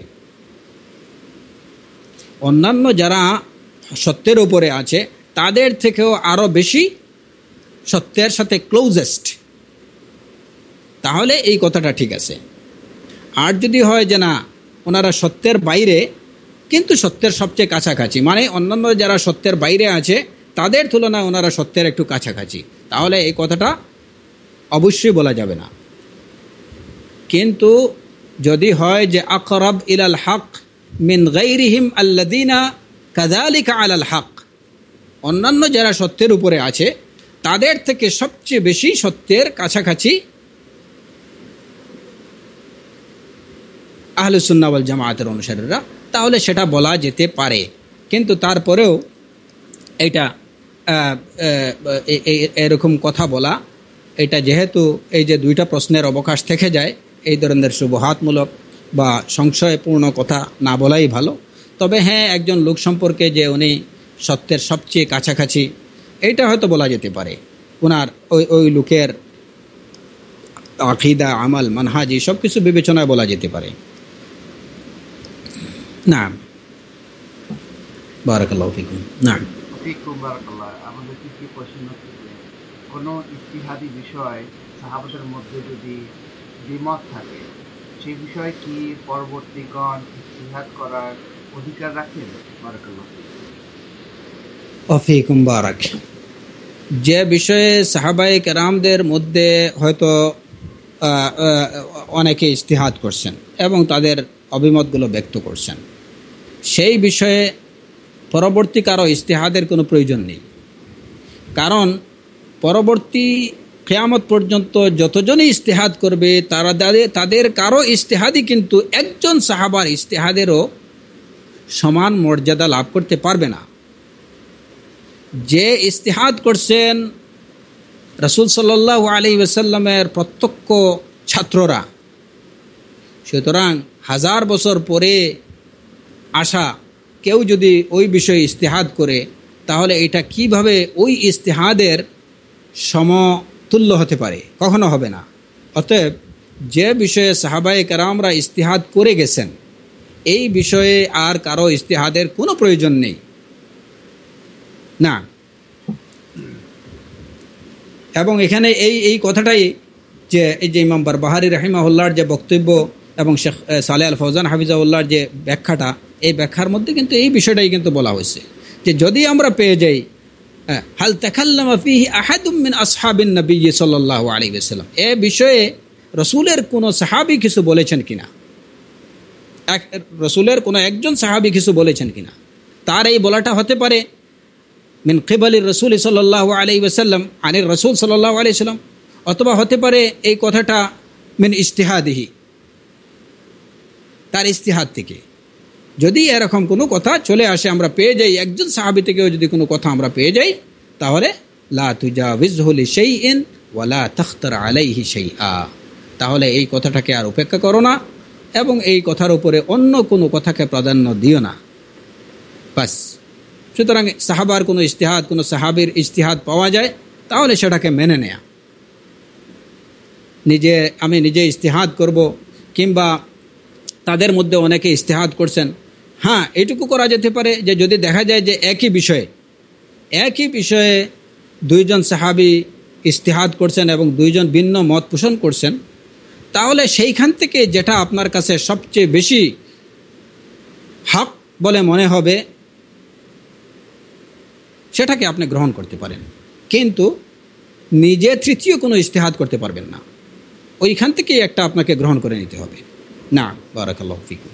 অন্যান্য যারা সত্যের উপরে আছে তাদের থেকেও আরও বেশি সত্যের সাথে ক্লোজেস্ট, তাহলে এই কথাটা ঠিক আছে। আর যদি হয় যে না, ওনারা সত্যের বাইরে কিন্তু সত্যের সবচেয়ে কাছাকাছি, মানে অন্যান্য যারা সত্যের বাইরে আছে তাদের তুলনায় ওনারা সত্যের একটু কাছাকাছি, তাহলে এই কথাটা অবশ্যই বলা যাবে না। কিন্তু যদি হয় যে আকরাব ইলাল হক মিন গায়রিহিম আল্লাযীনা কাযালিকা আলাল হক, অন্যান্য যারা সত্যের উপরে আছে তাদের থেকে সবচেয়ে বেশি সত্যের কাছাকাছি আহলুস সুন্নাহ ওয়াল জামাতের অনুসারীরা, তাহলে সেটা বলা যেতে পারে। কিন্তু তারপরেও এটা এরকম কথা বলা, এটা যেহেতু এই যে দুইটা প্রশ্নের অবকাশ থেকে যায়, এই ধরনের শুবহাতমূলক বা সংশয়পূর্ণ কথা না বলাই ভালো। তবে হ্যাঁ, একজন লোক সম্পর্কে যে উনি সত্যের সবচেয়ে কাছাকাছি, এইটা হয়তো বলা যেতে পারে। ওনার ওই লোকের আকীদা, আমাল, মানহাজি সব কিছু বিবেচনায় বলা যেতে পারে। না, বারাকাল্লাহু ফিকুম। না, বারাকাল্লাহ। আমাদের কি প্রশ্ন হচ্ছে যে কোনো ইজতিহাদি বিষয় সাহাবাদের মধ্যে যদি দ্বিমত থাকে, সেই বিষয়ে কি পরবর্তীগণ ইজতিহাদ করার অধিকার রাখেন? বারাকাল্লাহ। অফিকুম বারাক। যে বিষয়ে সাহাবায়ে কেরামদের মধ্যে হয়তো অনেকে ইজতিহাদ করছেন এবং তাদের অভিমতগুলো ব্যক্ত করছেন, সেই বিষয়ে পরবর্তী কারো ইজতিহাদের কোনো প্রয়োজন নেই। কারণ পরবর্তী কিয়ামত পর্যন্ত যতজনই ইজতিহাদ করবে তাদের কারো ইজতিহাদই কিন্তু একজন সাহাবার ইজতিহাদেরও সমান মর্যাদা লাভ করতে পারবে না। যে ইজতিহাদ করছেন রাসূল সাল্লাল্লাহু আলাইহি ওয়াসাল্লামের প্রত্যক্ষ ছাত্ররা, সুতরাং 1000 বছর পরে আসা কেউ যদি ওই বিষয়ে ইজতিহাদ করে, তাহলে এটা কিভাবে ওই ইজতিহাদের সমতুল্য হতে পারে? কখনো হবে না। অতএব যে বিষয়ে সাহাবায়ে কেরামরা ইজতিহাদ করে গেছেন, এই বিষয়ে আর কারো ইজতিহাদের কোনো প্রয়োজন নেই না। এবং এখানে এই কথাটাই যে এই যে ইমাম বারবাহারি রাহিমাহুল্লাহর যে বক্তব্য এবং শেখ সালেহ আল ফৌজান হাফিজাহুল্লাহর যে ব্যাখ্যাটা, এই ব্যাখ্যার মধ্যে কিন্তু এই বিষয়টাই কিন্তু বলা হয়েছে যে যদি আমরা পেয়ে যাই হাল তাকাল্লামা ফীহি আহাদুম মিন আসহাবিন নবী সাল্লাল্লাহু আলাইহি ওয়াসাল্লাম, এই বিষয়ে রাসূলের কোনো সাহাবী কিছু বলেছেন কিনা, রাসূলের কোনো একজন সাহাবী কিছু বলেছেন কিনা, তার এই বলাটা হতে পারে মিন কিবালির রাসূল সাল্লাল্লাহু আলাইহি ওয়াসাল্লাম আনির রাসূল সাল্লাল্লাহু আলাইহি ওয়াসাল্লাম, অথবা হতে পারে এই কথাটা মিন ইজতিহাদিহি, তার ইজতিহাদ থেকে। যদি এরকম কোনো কথা চলে আসে, আমরা পেয়ে যাই একজন সাহাবী থেকেও যদি কোনো কথা আমরা পেয়ে যাই, তাহলে লা তুজাবিজহু লিশাইইন ওয়া লা তাখতার আলাইহি শাইআ, তাহলে এই কথাটাকে আর উপেক্ষা করো না এবং এই কথার উপরে অন্য কোনো কথাকে প্রাধান্য দিও না, বাস। সুতরাং সাহাবার কোনো ইজতিহাদ, কোনো সাহাবীর ইজতিহাদ পাওয়া যায়, তাহলে সেটাকে মেনে নেয়া। আমি নিজে ইজতিহাদ করব, কিংবা তাদের মধ্যে অনেকে ইজতিহাদ করছেন, হ্যাঁ এইটুকু করা যেতে পারে যে যদি দেখা যায় যে একই বিষয়ে দুইজন সাহাবী ইজতিহাদ করছেন এবং দুইজন ভিন্ন মত পোষণ করছেন, তাহলে সেইখান থেকে যেটা আপনার কাছে সবচেয়ে বেশি হক বলে মনে হবে সেটাকে আপনি গ্রহণ করতে পারেন, কিন্তু নিজে তৃতীয় কোনো ইজতিহাদ করতে পারবেন না। ওইখান থেকেই একটা আপনাকে গ্রহণ করে নিতে হবে। না, বারাকাল্লাহু ফিকুম।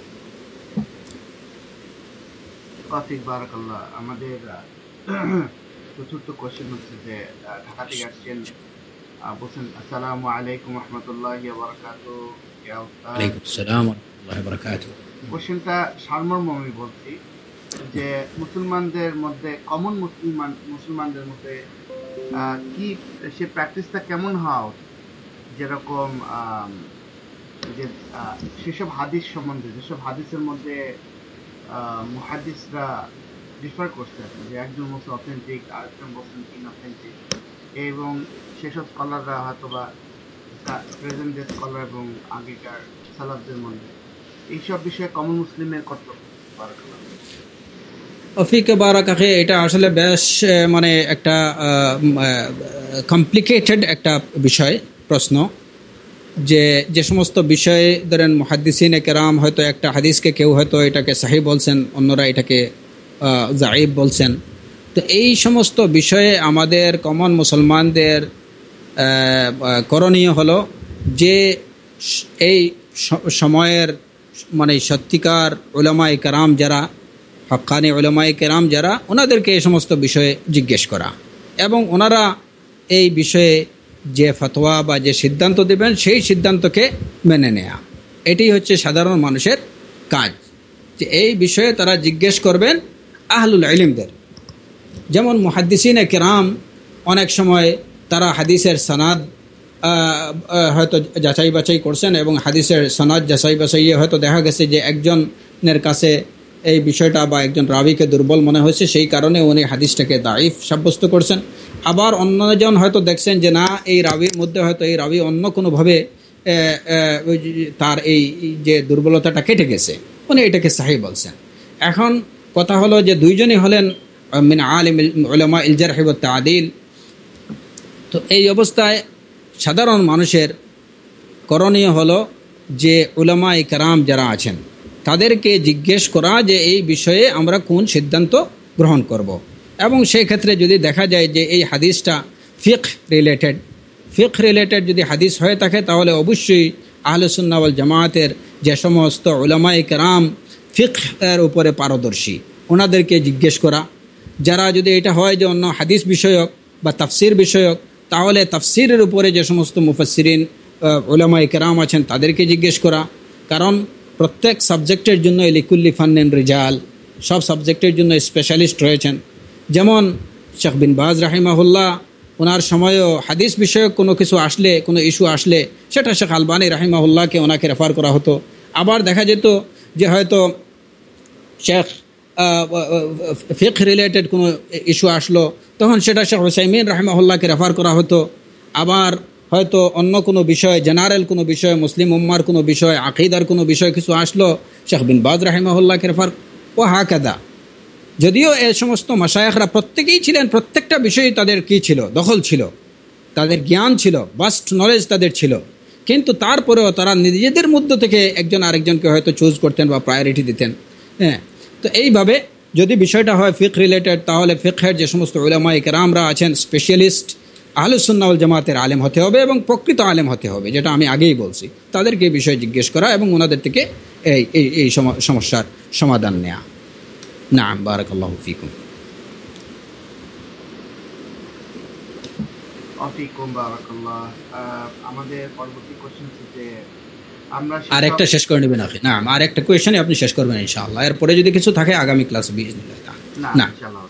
বারাকাল্লাহ। আমাদের চতুর্থ কোশ্চেন হচ্ছে যে ঢাকা থেকে আসছেন, বলছেন আসসালামু আলাইকুম ওয়া রাহমাতুল্লাহি ওয়া বারাকাতুহু। ওয়ালাইকুম আসসালাম ওয়া রাহমাতুল্লাহি ওয়া বারাকাতুহু। কোশ্চেনটা সারমর্ম আমি বলছি যে মুসলমানদের মধ্যে, কমন মুসলমানদের মধ্যে কি সে প্র্যাকটিসটা কেমন হওয়া উচিত, যেরকম যে সেসব হাদিস সম্বন্ধে, যেসব হাদিসের মধ্যে মুহাদ্দিসরা ডিফার করছেন, যে একজন বলছে অথেন্টিক, আরেকজন বলছেন ইনঅথেন্টিক, এবং সেসব স্কলাররা হয়তো বা প্রেজেন্ট ডে স্কলার এবং আগেকার সালাফদের মধ্যে এইসব বিষয়ে কমন মুসলিমের কর্তব্য। অফিক বারাকাহে, এটা আসলে বেশ মানে একটা কমপ্লিকেটেড একটা বিষয়, প্রশ্ন, যে সমস্ত বিষয়ে ধরেন মুহাদ্দিসিনে কেরাম হয়তো একটা হাদিসকে কেউ হয়তো এটাকে সহিহ বলছেন, অন্যরা এটাকে যায়েব বলছেন। তো এই সমস্ত বিষয়ে আমাদের কমন মুসলমানদের করণীয় হলো যে এই সময়ের মানে সত্যিকার উলামায়ে কেরাম যারা, হক্কানি উলামায়ে কেরাম যারা, ওনাদেরকে এই সমস্ত বিষয়ে জিজ্ঞেস করা এবং ওনারা এই বিষয়ে যে ফতোয়া বা যে সিদ্ধান্ত দেবেন সেই সিদ্ধান্তকে মেনে নেয়া। এটি হচ্ছে সাধারণ মানুষের কাজ, যে এই বিষয়ে তারা জিজ্ঞেস করবেন আহলুল ইলমদের। যেমন মুহাদ্দিসিনে কেরাম অনেক সময় তারা হাদিসের সনাদ হয়তো যাচাই বাছাই করছেন এবং হাদিসের সনাদ যাচাই বাছাইয়ে হয়তো দেখা গেছে যে একজনের কাছে এই বিষয়টা বা একজন রাবিকে দুর্বল মনে হয়েছে, সেই কারণে উনি হাদিসটাকে দাঈফ সাব্যস্ত করছেন। আবার অন্যজন হয়তো দেখছেন যে না, এই রাবির মধ্যে হয়তো এই রাবি অন্য কোনোভাবে তার এই যে দুর্বলতাটা কেটে গেছে, উনি এটাকে সহিহ বলছেন। এখন কথা হলো যে দুইজনই হলেন মিন আলিম উলামা ইল জারহ ওয়াত তা'দীল। তো এই অবস্থায় সাধারণ মানুষের করণীয় হলো যে উলামায়ে কেরাম যারা আছেন তাদেরকে জিজ্ঞেস করা যে এই বিষয়ে আমরা কোন সিদ্ধান্ত গ্রহণ করব। এবং সেই ক্ষেত্রে যদি দেখা যায় যে এই হাদিসটা ফিকহ রিলেটেড যদি হাদিস হয়ে থাকে, তাহলে অবশ্যই আহলে সুন্নাহ ওয়াল জামাতের যে সমস্ত উলামায়ে কেরাম ফিকহের উপরে পারদর্শী, ওনাদেরকে জিজ্ঞেস করা। যারা যদি এটা হয় যে অন্য হাদিস বিষয়ক বা তাফসির বিষয়ক, তাহলে তাফসিরের উপরে যে সমস্ত মুফাসসিরিন উলামায়ে কেরাম আছেন তাদেরকে জিজ্ঞেস করা। কারণ প্রত্যেক সাবজেক্টের জন্য লিকুল্লি ফান্নিন রিজাল, সব সাবজেক্টের জন্য স্পেশালিস্ট রয়েছেন। যেমন শেখ বিন বাজ রাহিমাহুল্লাহ, ওনার সময়ও হাদিস বিষয়ক কোনো কিছু আসলে, কোনো ইস্যু আসলে সেটা শেখ আলবানী রাহিমাহুল্লাহকে ওনাকে রেফার করা হতো। আবার দেখা যেত যে হয়তো শেখ ফিকহ রিলেটেড কোনো ইস্যু আসলো, তখন সেটা শেখ হুসাইমিন রাহিমাহুল্লাহকে রেফার করা হতো। আবার হয়তো অন্য কোনো বিষয়, জেনারেল কোনো বিষয়, মুসলিম উম্মার কোনো বিষয়, আকিদার কোনো বিষয় কিছু আসলো, শেখ বিন বাজ রাহিমাহুল্লাহকে রেফার, ও হাকাদা। যদিও এ সমস্ত মাশায়েখরা প্রত্যেকেই ছিলেন, প্রত্যেকটা বিষয়ে তাদের কি ছিল, দখল ছিল, তাদের জ্ঞান ছিল, বাস্ট নলেজ তাদের ছিল, কিন্তু তারপরেও তারা নিজেদের মধ্য থেকে একজন আরেকজনকে হয়তো চুজ করতেন বা প্রায়োরিটি দিতেন। হ্যাঁ, তো এইভাবে যদি বিষয়টা হয় ফিকহ রিলেটেড, তাহলে ফিকহের যে সমস্ত উলামায়ে কেরামরা আছেন স্পেশালিস্ট, আহলে সুন্নাহ ওয়াল জামাতের আলেম হতে হবে এবং প্রকৃত আলেম হতে হবে, যেটা আমি আগেই বলছি। তাদেরকে এই বিষয়ে জিজ্ঞেস করা এবং ওনাদের থেকে এই সমস্যার সমাধান নেওয়া। নাম বারাকাল্লাহু ফিকুম। আমাদের পরবর্তী কোশ্চেন হচ্ছে আমরা আরেকটা শেষ করে নেবেন আপনি? না, আরেকটা কোয়েশ্চেনই আপনি শেষ করবেন ইনশাআল্লাহ। এরপরে যদি কিছু থাকে আগামী ক্লাসে বিইজনিল্লাহ। না, ইনশাআল্লাহ।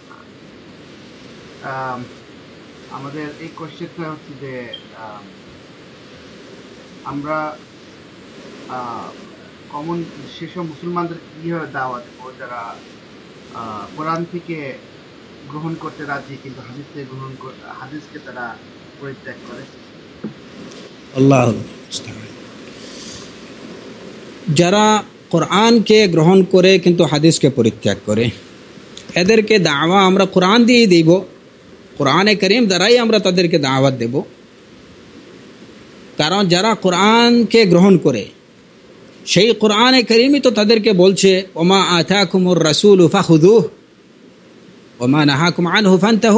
আমাদের এই কোশ্চেনটা হচ্ছে যে আমরা কমন সেসব মুসলমানদের কিভাবে দাওয়াত দেব যারা কোরআন থেকে গ্রহণ করতে রাজি কিন্তু হাদিসকে তারা পরিত্যাগ করে? আল্লাহ, যারা কোরআনকে গ্রহণ করে কিন্তু হাদিসকে পরিত্যাগ করে, এদেরকে দাওয়া আমরা কোরআন দিয়ে দিব, কোরআনে কারীম দ্বারাই আমরা তাদেরকে দাওয়াত দেব। কারণ যারা কোরআনকে গ্রহণ করে, সেই কোরআনে কারীমই তো তাদেরকে বলছে ওমা আতাকুমুর রাসূলু ফাখুযুহু ওমা নাহাকুম আনহু ফান্তাহু,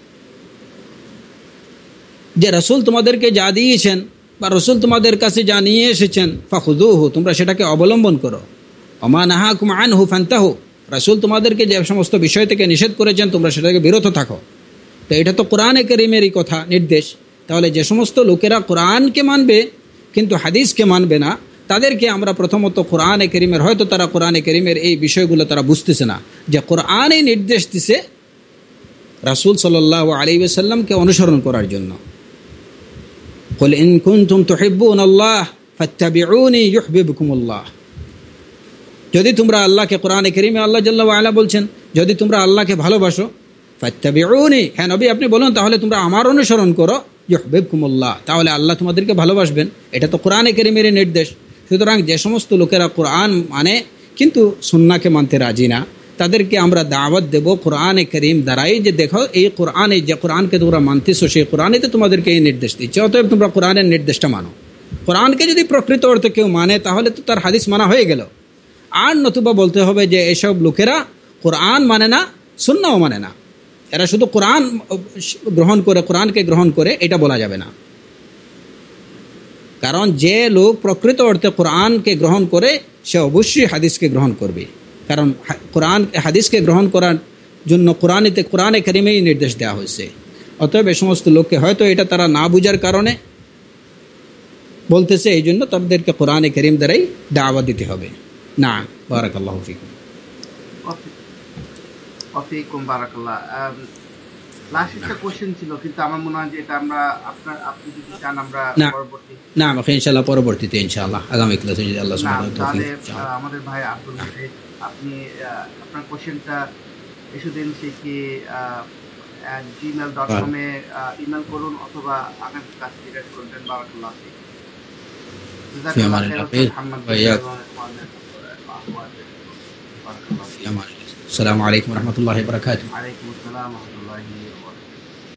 যে রাসূল তোমাদেরকে যা দিয়েছেন বা রাসূল তোমাদের কাছে যা নিয়ে এসেছেন, ফাখুযুহু, তোমরা সেটাকে অবলম্বন করো। ওমা নাহাকুম আনহু ফান্তাহু, রাসূল তোমাদেরকে যে সমস্ত বিষয় থেকে নিষেধ করেছেন তোমরা সেটা থেকে বিরত থাকো। তো এটা তো কোরআনে কারীমেরই কথা, নির্দেশ। তাহলে যে সমস্ত লোকেরা কোরআনকে মানবে কিন্তু হাদিসকে মানবে না, তাদেরকে আমরা প্রথমত কোরআনে কারীমের, হয়তো তারা কোরআনে কারীমের এই বিষয়গুলো তারা বুঝতেছে না যে কোরআনই নির্দেশ দিছে রাসূল সাল্লাল্লাহু আলাইহি ওয়াসাল্লামকে অনুসরণ করার জন্য। কুল ইন কুনতুম তুহিব্বুনাল্লাহ ফাত্তাবিউনি ইউহিব্বুকুমুল্লাহ, যদি তোমরা আল্লাহকে, কোরআনে কারীমে আল্লাহ জাল্লা ওয়া আলা বলছেন যদি তোমরা আল্লাহকে ভালোবাসো, ফাত্তাবিউনি, হ্যাঁ নবী আপনি বলুন তাহলে তোমরা আমার অনুসরণ করো, ইউহিব্বুকুমুল্লাহ, তাহলে আল্লাহ তোমাদেরকে ভালোবাসবেন। এটা তো কোরআনে কারীমের নির্দেশ। সুতরাং যে সমস্ত লোকেরা কোরআন মানে কিন্তু সুন্নাহকে মানতে রাজি না, তাদেরকে আমরা দাওয়াত দেব কোরআনে কারীম দ্বারাই, যে দেখো এই কোরআনে, যে কোরআনকে তোমরা মানতেছো সেই কোরআনে তো তোমাদেরকে এই নির্দেশ দিচ্ছে, অতএব তোমরা কোরআনের নির্দেশটা মানো। কোরআনকে যদি প্রকৃত অর্থে কেউ মানে তাহলে তো তার হাদিস মানা হয়ে গেল। আর নতুবা বলতে হবে যে এসব লোকেরা কোরআন মানে না, সুন্নাহও মানে না, এরা শুধু কোরআন গ্রহণ করে, কোরআনকে গ্রহণ করে, এটা বলা যাবে না। কারণ যে লোক প্রকৃত অর্থে কোরআনকে গ্রহণ করে সে অবশ্যই হাদিসকে গ্রহণ করবে। কারণ কোরআন হাদিসকে গ্রহণ করার জন্য কোরআনে কারীমেই নির্দেশ দেওয়া হয়েছে। অতএব এই সমস্ত লোককে হয়তো এটা তারা না বুঝার কারণে বলতেছে, এই জন্য তাদেরকে কোরআনে কারীম দ্বারাই দাওয়াত দিতে হবে। না, বারাকাল্লাহু ফিকুম। বারাকাল্লাহ। লাস্ট একটা কোশ্চেন ছিল, কিন্তু আমার মনে হয় যে এটা আমরা আপনি যদি চান আমরা পরবর্তী, না ইনশাআল্লাহ পরবর্তীতে ইনশাআল্লাহ আগামী ক্লাসে যদি আল্লাহ সুবহানাহু ওয়া তাআলা আমাদের ভাই আব্দুল মুহিত, আপনি আপনার কোশ্চেনটা ইস্যুদিন শিখি gmail.com এ ইমেল করুন অথবা আগামী ক্লাসে ডিরেক্ট করবেন। বারাকাল্লাহ ফিক। আসসালামু আলাইকুম ওয়া রাহমাতুল্লাহি ওয়া বারাকাতুহু। ওয়া আলাইকুম আসসালাম ওয়া রাহমাতুল্লাহি